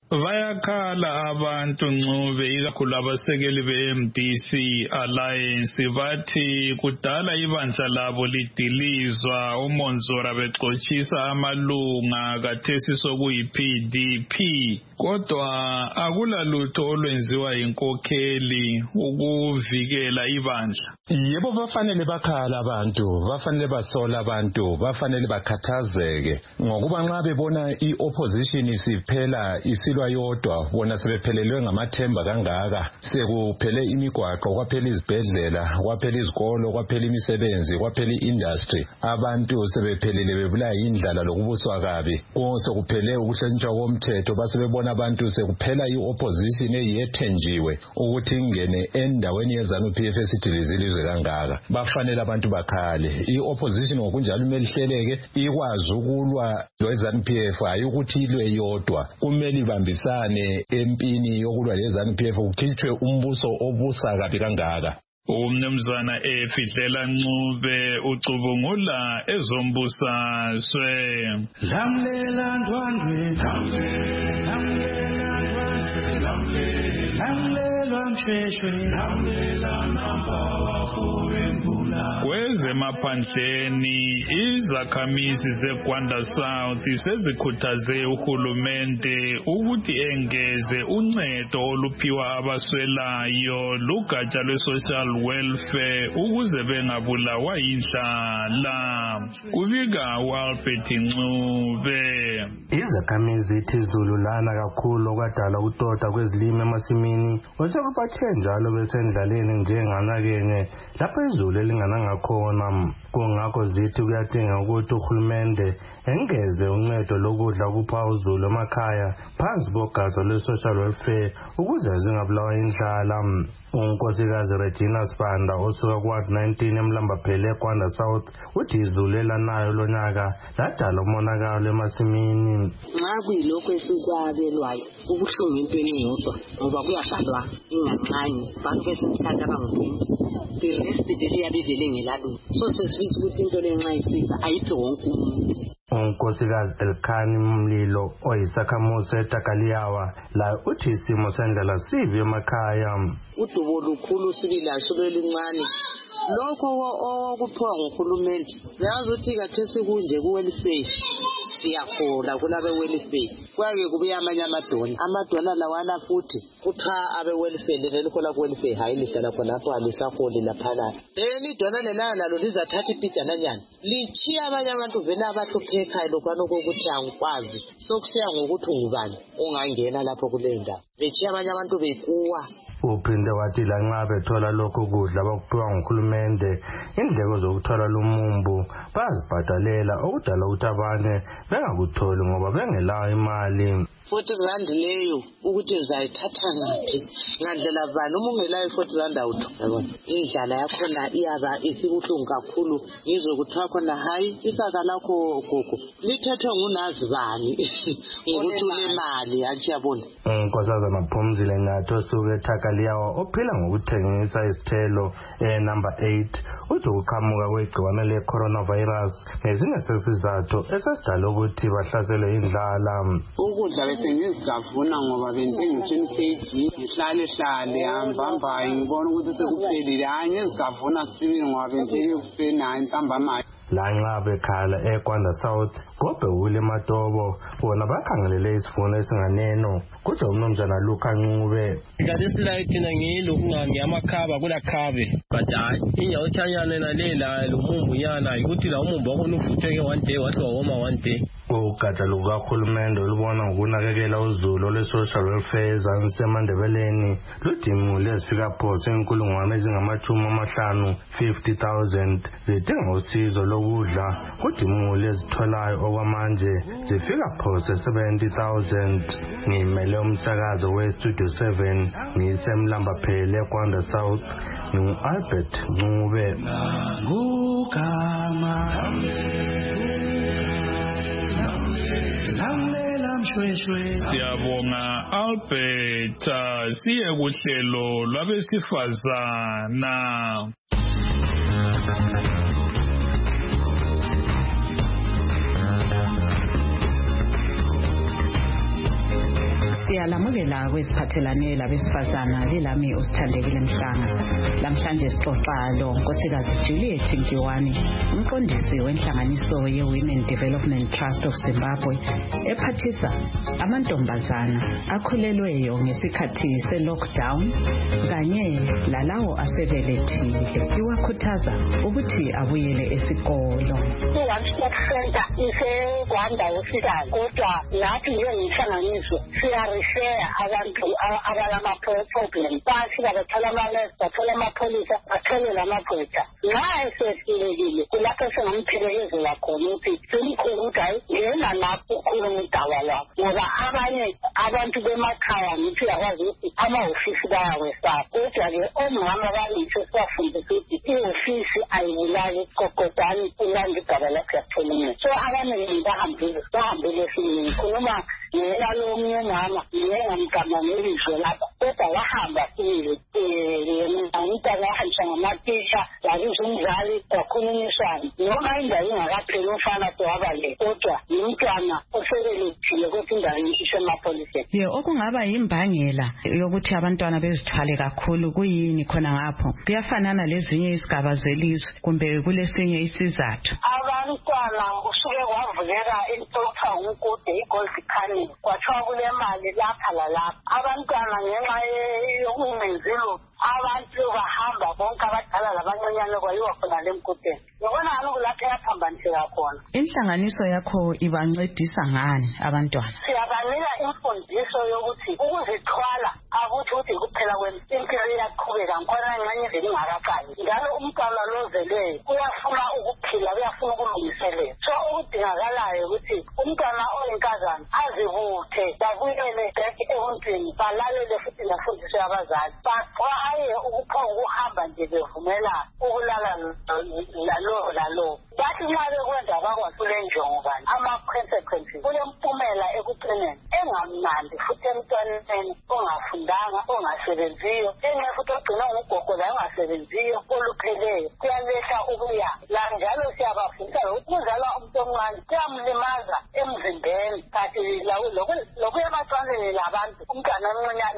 Bayakhala abantu Ncube ikakhulu abasekeli be-MDC Alliance bathi kudala ibandla labo lidilizwa uMonzora bexotshisa amalunga kathesi sokuyi-PDP kodwa akulalutho olwenziwa inkokheli ukuvikela ibandla. Yebo bafanele bakhala abantu, bafanele basola abantu, bafanele bakhathazeke ngokuba nxa bebona i-opposition isiphela isilwa yodwa bona sebephelelwe ngamathemba kangaka sekuphele imigwaqo kwaphela izibhedlela kwaphela izikolo kwaphela imisebenzi kwaphela i-industry abantu sebephelele bebulawa indlala lokubuswa kabi sekuphele ukuhlonitshwa komthetho basebebona abantu sekuphela i-opposition eyethenjiwe ukuthi ingene endaweni yeZANU-PF esidilizile izwe kangaka. Bafanele abantu bakhale i-opposition ngokunjalo kumele ihleleke ikwazi ukulwa leZANU-PF hayi ukuthi ilwe yodwa kumele ibambisane empini yokulwa leZANU-PF kukhitshwe umbuso obusa kabi kangaka. Umnumzana Efidlela Ncube ucubungula ezombusazwe. Lamlela ndwandwe lamlela msheshwe lamlela namba wafowembula. Kwezemaphandleni izakhamizi zeGwanda South sezikhuthaze uhulumende ukuthi engeze uncedo oluphiwa abaswelayo lugatsha lwe-social welfare ukuze bengabulawa indlala. Kuvika uAlbert Ncube. Izakhamizi ithi izulu lana kakhulu okwadala ukutota kwezilimo emasimini osekuphathe njalo besendlaleni njenganakenye lapho izulu elinganangakhona. Kungakho zithi kuyadinga ukuthi uhulumende engeze uncedo lokudla kupha uzulu emakhaya phansi kogatsha lwe-social welfare ukuze zingabulawa indlala. Unkosikazi Regina Sibanda osuka kuward 19 eMlambaphele eGwanda South uthi izulu elanayo lonyaka ladala umonakalo emasimini. Nxa kuyilokho esikwabelwayo ubuhlungu intweni eyodwa ngoba kuyahlalwa ingancane bantu besikhathi abangu-20 the rest beliyabivele ngelalungu so sesifisa ukuthi into le nxa ifika ayiphe wonke umuntu. Unkosikazi Elkhani Mlilo oyisakhamuzi eTakaliyawa la uthi isimo sendlela sibi emakhaya. Udubo lukhulu sibilaso lelincane lokho okuphiwa nguhulumende uyazi ukuthi kathesi kunje ku-welfare siyahola kulabe welfare kwake kubuya amanye amadona lawana futhi kuthiwa abe-welfare lelihola ku-welfare hayi lihlala khonapho alisaholi laphana then idona lelana lalo lizathatha iphijananyana lichiya abanye abantu vele abahluphekayo lokhwana okokuthi angikwazi sokusiya ngokuthi ungubani ungangena lapho kuleyo ndawo bechiya abanye abantu bekuwa. Uphinde wathi lanxa bethola lokhu kudla bakuphiwa nguhulumende indleko zokuthola lumumbu bazibhadalela okudala ukuthi abanye bengakutholi ngoba bengelayo imali. 40 rand leyo ukuthi zayithatha ngaphi ngandlela bani uma ungelayo 40 rand awutho yabona indlala yakhona iyaba isibuhlungu kakhulu ngizwe kuthiwa khona hayi isaka lakho gogo lithethwe ngunazi bani ngokuthi unemali hatshi yabona. Nkosazana Phumzile Nyathi osuke eTakaliyawa ophila ngokuthengisa isithelo number 8 uthi ukuqhamuka kwegciwane le-coronavirus ngesinye sesizathu esesidala ukuthi bahlaselwe indlala. Ukudla bengizigavuna ngoba bengithenga 20 kg ngihlale hambambayo ngibona ukuthi sekuphelile hayi ngizigavuna sibili ngoba bengithenga kufena intambama. Lanxa bekhala eGwanda South Gobe Wule Matobo bona bakhangelele isivuno esinganeno kodwa umnumzana Luka Ncube Dadisila thina ngilokhu ngiyamakhaba kulakhabe but inyawo chanyana nalela lumumbu yana ukuthi la umumbu wakhona uvutheke one day wahlwa woma one day. Ugatsha lukahulumende olubona ngokunakekela uzulu lwe-social welfare eZansi eMandebeleni ludimule ezifika phose inkulungwane ezingama-50,000 50,000 zidinga usizo lokudla kudimule ezitholayo okwamanje zifika phose 70,000. Ngimele umsakazo we-Studio 7 ngisemlambaphele eGwanda South ngu-Albert Ncube. Siyabonga Albert. Siye kuhlelo lwabesifazana. Siyalamukela kwesiphathelane labesifazana lilami uSithandekile Mhlanga. Lamhlanje sixoxa lo Nkosikazi Juliet Nkiwane, umqondisi wenhlanganiso ye-Women Development Trust of Zimbabwe, ephathisa amantombazana akhulelweyo ngesikhathi se-lockdown kanye lalawo asebelethile, iwakhuthaza ukuthi abuyele esikolo. Center iseGwanda hospital, kodwa nathi njengenhlanganiso siyareshare abantu abalama-problem. Bafika bathola ama-nurse, bathola amapholisa, bathole lamagqwetha. Nxa esehlulekile kulapho sengamphelekezela khona ukuthi simkhulu ukuthi hayi ngena lapho ukhulume udaba lwakho, ngoba abanye abantu bemakhaya ngithi yakwazi ukuthi amahofisi bayakwesaba. Kodwa-ke omama balitho sibafundisa ukuthi ihofisi ayibulali kokotani ulanda igaba lakho yakuthola. So abaningi bahambile esinye khuluma yena lo omunye umama ngamgamameli izwe lapha, kodwa wahamba sile yena umntana wahambisa ngamatisha yabiza umzali kwakhulunyiswana noma indawo ingakapheli umfana sewabale, kodwa yimntwana osebelethile kodwa indawo isemapoliseni. Ye okungaba yimbangela yokuthi abantwana bezithwale kakhulu kuyini khona ngapho? Kuyafanana lezinye izigaba zelizwe kumbe kulesinye isizathu? Abantwana kusuke kwavuleka into okuthiwa ngukude i-Gold Canning, kwathiwa kule mali lapha lalapha. Abantwana ngenxa yokungenzelo abantu bahamba bonke abadala labancinyane kwayiwa khona lemkuteni. Ngibona kaloku lapho yaphambaniseka khona. Inhlanganiso yakho ibancedisa ngani abantwana? Siyabanika imfundiso yokuthi ukuzithwala akuthi ukuthi kuphela kwempilo iyaqhubeka ngikhona ngxenye ivele ingakaqali. Njalo umntwana lozelweyo uyafuna ukuphila, uyafuna ukulungiselela. So okudingakalayo ukuthi umntwana oyinkazana azibuthe, babuyele back ebuntwini, balalele futhi nemfundiso yabazali. Baxwaye ukuhamba nje bevumela ukulala lalo. Bathi nxa bekwenza bakwazi kule njongo bani ama-consequences, kulempumela ekugcineni engamnandi futhi emntwaneni ongafundanga, ongasebenziyo, engeke futhi ogcina ngugogo la ongasebenziyo, olupheleyo, kuyalehla ukuya la. Njalo siyabafundisa ukuzala umuntu omncane kuyamlimaza emzimbeni, kanti lokuya emacansini labantu umntwana omncinyane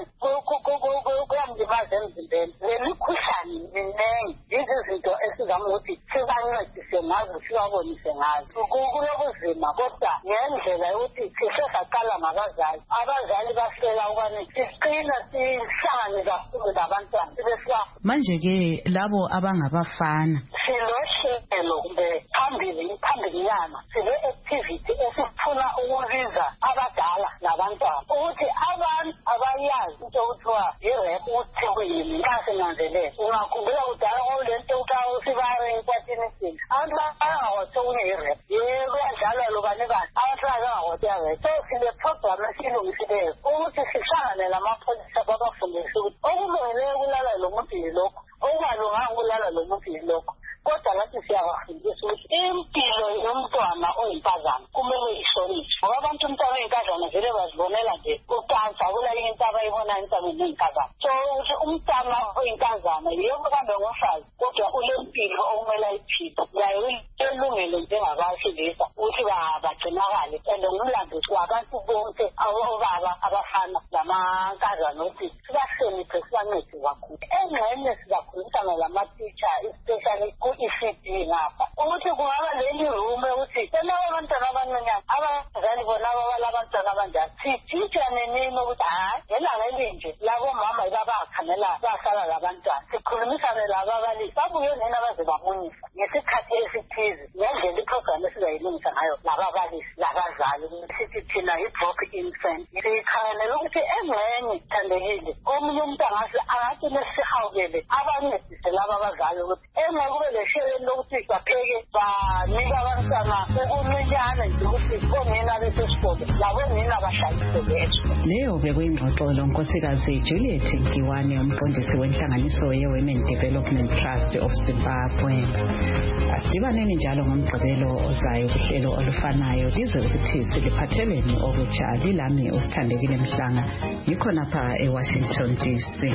kuyamlimaza emzimbeni. Lemikhuhlane minengi, yizi izinto esizama ukuthi sibancedise ngazo, sibabonise ngazo. Kulobuzima kodwa ngendlela yokuthi sisesaqala ngabazali. Abazali basela ukubana siqina sihlangane kakhulu labantwana sibesiba. Manje-ke labo abangabafana silohlelo kumbe phambilinyana sile-activity esifuna ukubiza abadala labantwana ukuthi abantu abayazi into okuthiwa yi-rap ukuthi kuyini nxa sinanzelela. Ungakhumbula kudala olento okuthiwa usibare enkwatini isini, abantu bangawathe okunye yi-rap, kuyadlalwa lobani bani, abantu bangawathe i-rap. So sile-program esiyilungisileyo ukuthi sihlangane lamapholisa babafundise ukuthi okulungeleyo ukulala lo muntu yilokho, okungalunganga ukulala lo muntu yilokho. Kodwa lathi siyabafundisa ukuthi impilo yomntwana oyinkazana kumele ihlonitshwe, ngoba abantu umntwana oyinkazana vele bazibonela nje ucansa kula into abayibona emntwaneni oyinkazana. So ukuthi umntwana oyinkazana yebo kambe ngumfazi kodwa ulempilo okumele ayiphile, yaye elungelo njengabasilisa ukuthi bagcinakale, and ngumlando wabantu bonke obaba abafana lamankazana ukuthi sibahloniphe, sibancede kakhulu. Engxenye sizakhulumisana lamatitsha especially ku-ECD ngapha ukuthi kungaba leli room ukuthi selabo abantwana abancinyane abazali bona abalabantwana abanjani sithitshane nini ukuthi hayi ngelanga elinje labo mama babakhangela bahlala labantwana, sikhulumisane labo abalisi babuye nini abaze bamunyisa ngesikhathi esithize ngendlela iprogram esizayilungisa ngayo lababalisi labazali. Sithi thina i-drop infant sikhangelela ukuthi engxenye ithandekile omunye umuntu angathi nesihawukele abancedise laba abazali ukuthi engxenye kube lesheleni lokuthi bapheke banike abantwana okuncinyane nje ukuthi onina besesikole labonina bahlalise leso. Leyo bekuyingxoxo Nkosikazi Juliet Nkiwane, umqondisi wenhlanganiso ye-Women Development Trust of Zimbabwe. Asidibaneni njalo ngomgqibelo ozayo kuhlelo olufanayo lizwe ukuthi siliphatheleni okutsha. Lilami uSithandekile Mhlanga, ngikhona pha eWashington DC.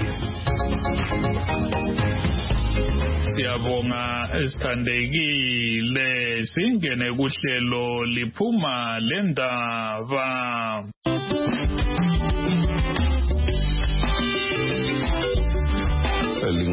Siyabonga Sithandekile. Singene kuhlelo liphuma lendaba.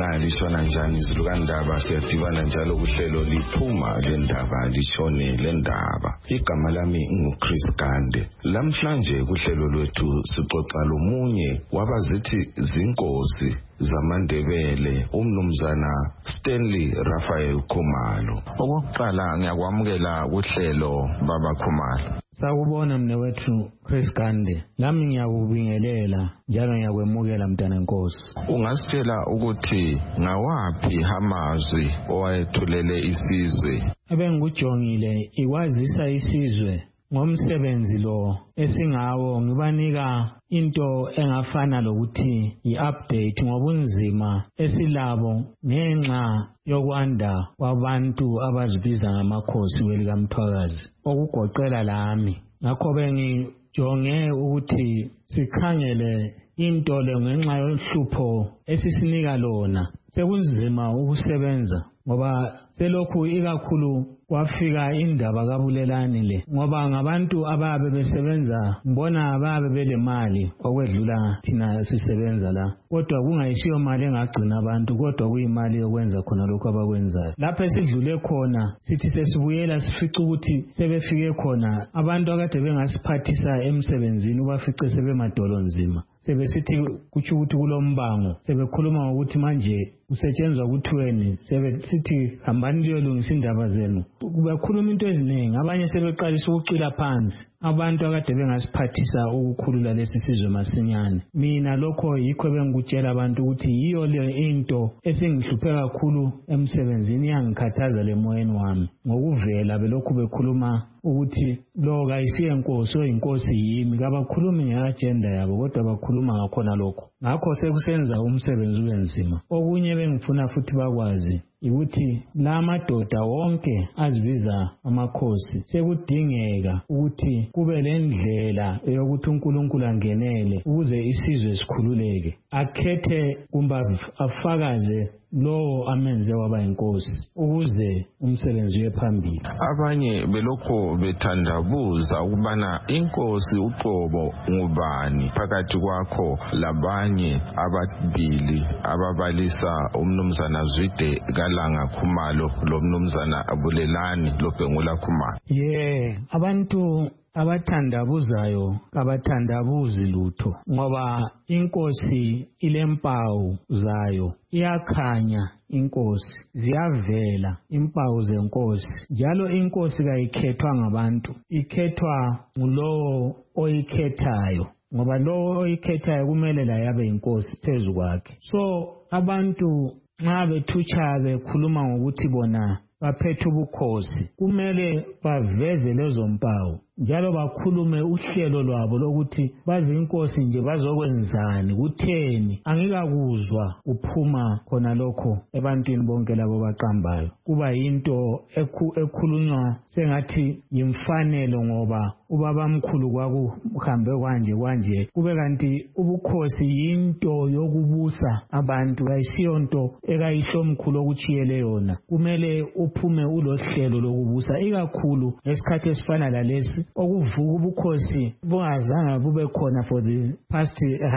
na lishona njani izulu kaNdaba siyadibana njalo kuhlelo liphuma lendaba lishone lendaba. Igama lami nguChris Gande. Lamhlanje kuhlelo lwethu sixoxa lomunye wabazithi zinkosi zamaNdebele umnumzana Stanley Raphael Khumalo. Okokuqala ngiyakwamukela kuhlelo baba Khumalo. Sawubona mnewethu Chris Gande. Nami ngiyakubingelela njalo ngiyakwemukela mntana Nkosi. Ungasitshela ukuthi ngawaphi amazwi owayethulele isizwe? Ebengujongile ikwazisa isizwe ngomsebenzi lo esingawo, ngibanika into engafana lokuthi i-update ngobunzima esilabo ngenxa yokwanda kwabantu abazibiza ngamakhosi welikaMthwakazi okugoqela lami. Ngakho bengijonge ukuthi sikhangele into le ngenxa yohlupho esisinika lona. Sekunzima ukusebenza ngoba selokhu ikakhulu kwafika indaba kabulelani le, ngoba ngabantu ababe besebenza mbona ababe belemali okwedlula thina sisebenza la, kodwa kungayisiyo mali engagcina abantu, kodwa kuyimali yokwenza khona lokho abakwenzayo. Lapho esidlule khona sithi sesibuyela sifica ukuthi sebefike khona abantu akade bengasiphathisa emsebenzini ubafice sebemadolo nzima. Sebesithi kutsho ukuthi kulombango, sebekhuluma ngokuthi manje kusetshenzwa kuthweni, sebesithi hambani liyolungisa indaba zenu. Kubekhuluma into eziningi, abanye sebeqalisa ukucila phansi abantu akade bengasiphathisa ukukhulula lesi sizwe masinyane. Mina lokho yikho bengikutshela abantu ukuthi yiyo le into esengihluphe kakhulu emsebenzini, yangikhathaza lemoyeni wami ngokuvela belokhu bekhuluma ukuthi lo kayisiye inkosi, oyinkosi yimi. Kabakhulumi ngeagenda yabo kodwa bakhuluma ngakhona lokho. Ngakho sekusenza umsebenzi ube nzima. Okunye bengifuna futhi bakwazi ukuthi la madoda wonke azibiza amakhosi sekudingeka ukuthi kube lendlela yokuthi uNkulunkulu angenele ukuze isizwe sikhululeke, akhethe kumbe afakaze lo amenze waba inkosi ukuze umsebenzi uye phambili. Abanye belokho bethandabuza ukubana inkosi uqobo ngubani phakathi kwakho labanye ababili ababalisa umnumzana Zwide Kalanga Khumalo lo mnumzana Bulelani Lobhengula Khumalo. Abantu abathandabuzayo abathandabuzi lutho ngoba inkosi ilempawu zayo, iyakhanya inkosi, ziyavela impawu zenkosi. Njalo inkosi kayikhethwa ngabantu, ikhethwa ngulowo oyikhethayo, ngoba lowo oyikhethayo kumele la yabe inkosi phezu kwakhe. So abantu nxa bethutsha bekhuluma ngokuthi bona baphethe ubukhosi, kumele baveze lezo mpawu njalo bakhulume uhlelo lwabo lokuthi bazi inkosi nje bazokwenzani, kutheni. Angikakuzwa uphuma khona lokho ebantwini bonke labo baqambayo. Kuba yinto ekhulunywa sengathi yimfanelo ngoba ubabamkhulu kwakuhambe kwanje. Kube kanti ubukhosi yinto yokubusa abantu, kayisiyonto ekayihlomkhulu okuchiyele yona. Kumele uphume ulohlelo lokubusa, ikakhulu ngesikhathi esifana lalesi okuvuka ubukhosi bungazange bube khona for the past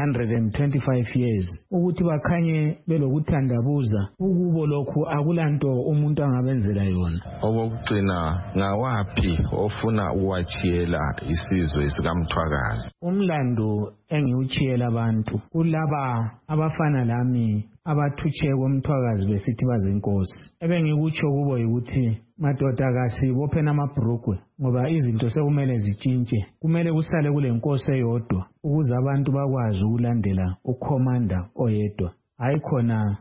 125 years, ukuthi bakhanye belokuthandabuza ukubo lokhu akulanto umuntu angabenzela yona. Okugcina ngawaphi ofuna uwachiyela isizwe sikaMthwakazi? Umlando engiuchiyela abantu kulaba abafana lami abathutshe koMthwakazi besithi bazinkosi. Ebengikutsho kubo ukuthi madoda kasibophe namabhrugwe ngoba izinto sekumele zitshintshe. Kumele kusale kule nkosi eyodwa ukuze abantu bakwazi ukulandela ukhomanda oyedwa, hayi khona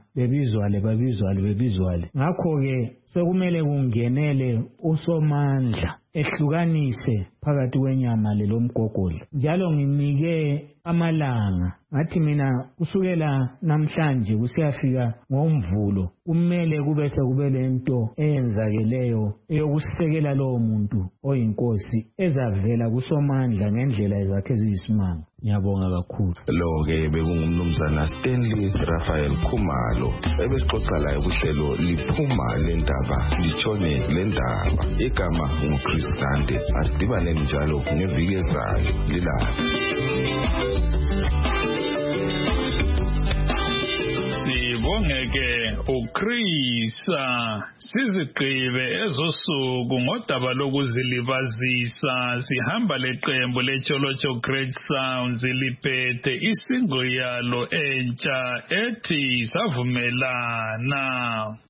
bebizwale. Ngakho-ke sekumele kungenele usomandla ehlukanise phakathi kwenyama lomgogodla. Njalo nginike amalanga, ngathi mina kusukela namhlanje kusiyafika ngoMvulo kumele kube sekube lento eyenzakeleyo eyokusekela lowo muntu oyinkosi ezavela kusomandla ngendlela ezakhe eziyisimanga. Ngiyabonga kakhulu. Lo-ke bekungumnumzana Stanley Raphael Khumalo ebesixoxa laye kuhlelo liphuma lendaba litshone lendaba. Igama nguChris Gande. Asidibane njalo ngeviki ezayo lilapha. Sibonge ke uChrisa sizigqibe ezosuku ngodaba lokuzilibazisa sihamba leqembu leCholocho Great Sounds liphethe isingle yalo entsha ethi Savumelana.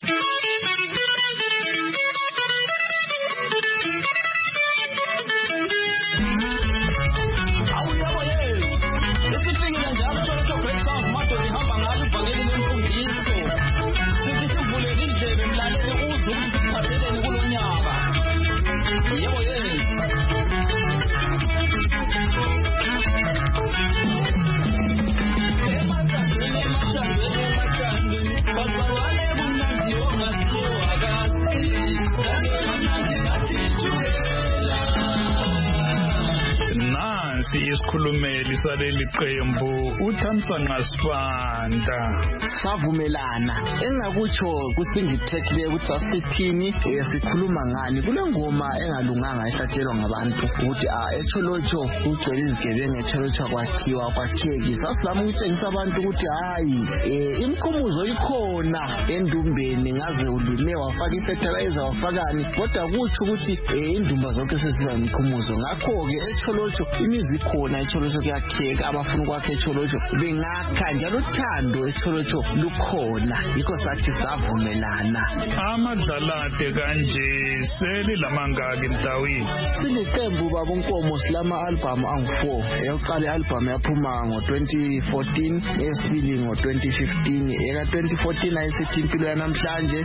Isikhulumeli saleli qembu uThamsanqa Sibanda. Savumelana engakutsho kusingi track le ukuthi asithini sikhuluma ngani kule ngoma engalunganga ehlatshelwa ngabantu ukuthi eCholocho ugcwele izigebengu eCholocho kwakheki sasilama ukutshengisa abantu ukuthi hayi imkhumuzo ikhona endumbeni ngaze ulime wafaka ifertilizer wafakani kodwa kutsho ukuthi indumba zonke seziba imkhumuzo ngakho ke eCholocho imizi khona eCholocho kuyakheka abafuna ukwakha eCholocho bengakha njalo uthando eCholocho lukhona yikho sathi savumelana. Amadlalate kanje selilamangaki mhlawini? Siliqembu babonkomo silama album angu4 eyoqala ialbum yaphuma ngo2014 esibili ngo2015 eka2014 ayisithi impilo yanamhlanje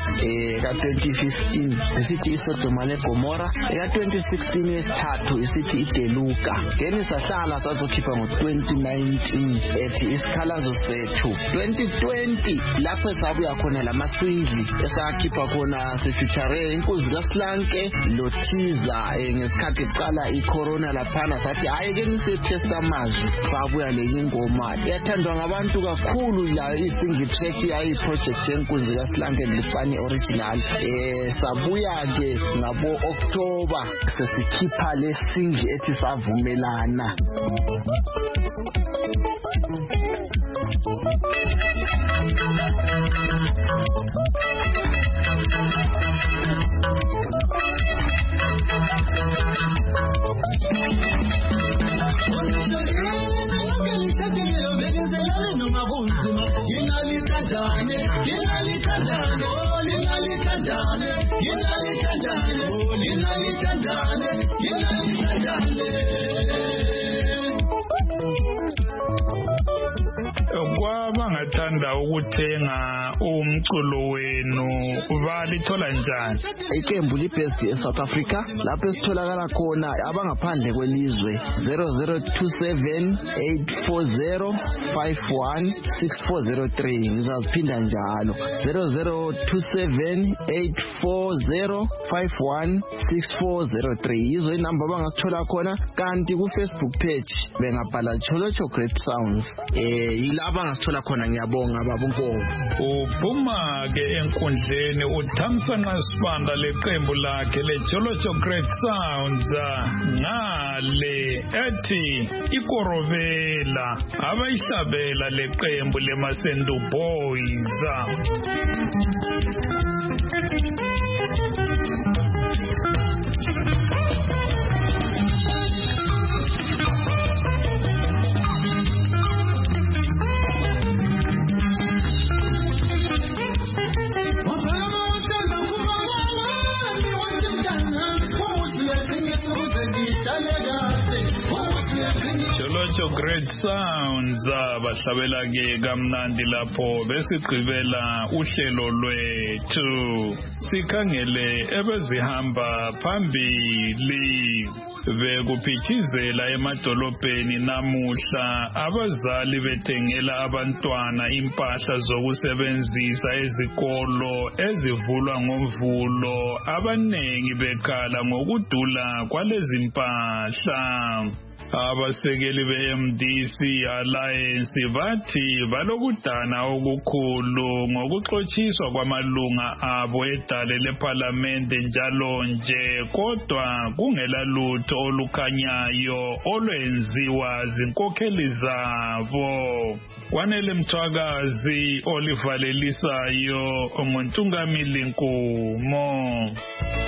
eka2015 isithi iSodoma neGomora eka2016 esithathu isithi iDeluka then sahlala sazokhipha ngo2019 ethi isikhalazo sethu 2020 lapho sabuya khona lamasingi esakhipha khona sefeature inkozi kaSlanke loThiza ngesikhathi iqala icorona laphana sathi hayi ke nisetesta amazwi sabuya lenye ingoma yathandwa ngabantu kakhulu la isingi track yayi project yenkunzi kaSlanke Lifani original sabuya ke ngabo October sesikhipha lesingi ethi Savumelana. Kwabangathanda ukuthenga umculo wenu balithola njani? Iqembu libest eSouth Africa lapho esitholakala khona abangaphandle kwelizwe 002784051640 ngizaziphinda njalo 002784051640 yizo inamba abangasithola khona kanti ku Facebook page bengabhala Cholocho Great Sounds yilaba abangasithola khona ngiyabonga babonkomo. Uphuma ke enkundleni uThamsanqa Sibanda leqembu lakhe leCholocho Great Sounds ngale ethi ikorobela abayihlabela leqembu leMasendu Boys. Cholocho Great Sounds bahlabela ke kamnandi lapho besigqibela uhlelo lwethu sikhangele ebezihamba phambili bekuphithizela emadolobheni namuhla abazali bethengela abantwana impahla zokusebenzisa ezikolo ezivulwa ngomvulo abanengi bekhala ngokudula kwalezi impahla. Abasekeli be-MDC Alliance bathi balokudana okukhulu ngokuxotshiswa kwamalunga abo edale lephalamende njalo nje, kodwa kungela lutho olukhanyayo olwenziwa zinkokheli zabo. Kwanele Mthwakazi olivalelisayo nguNtungamili Nkumo.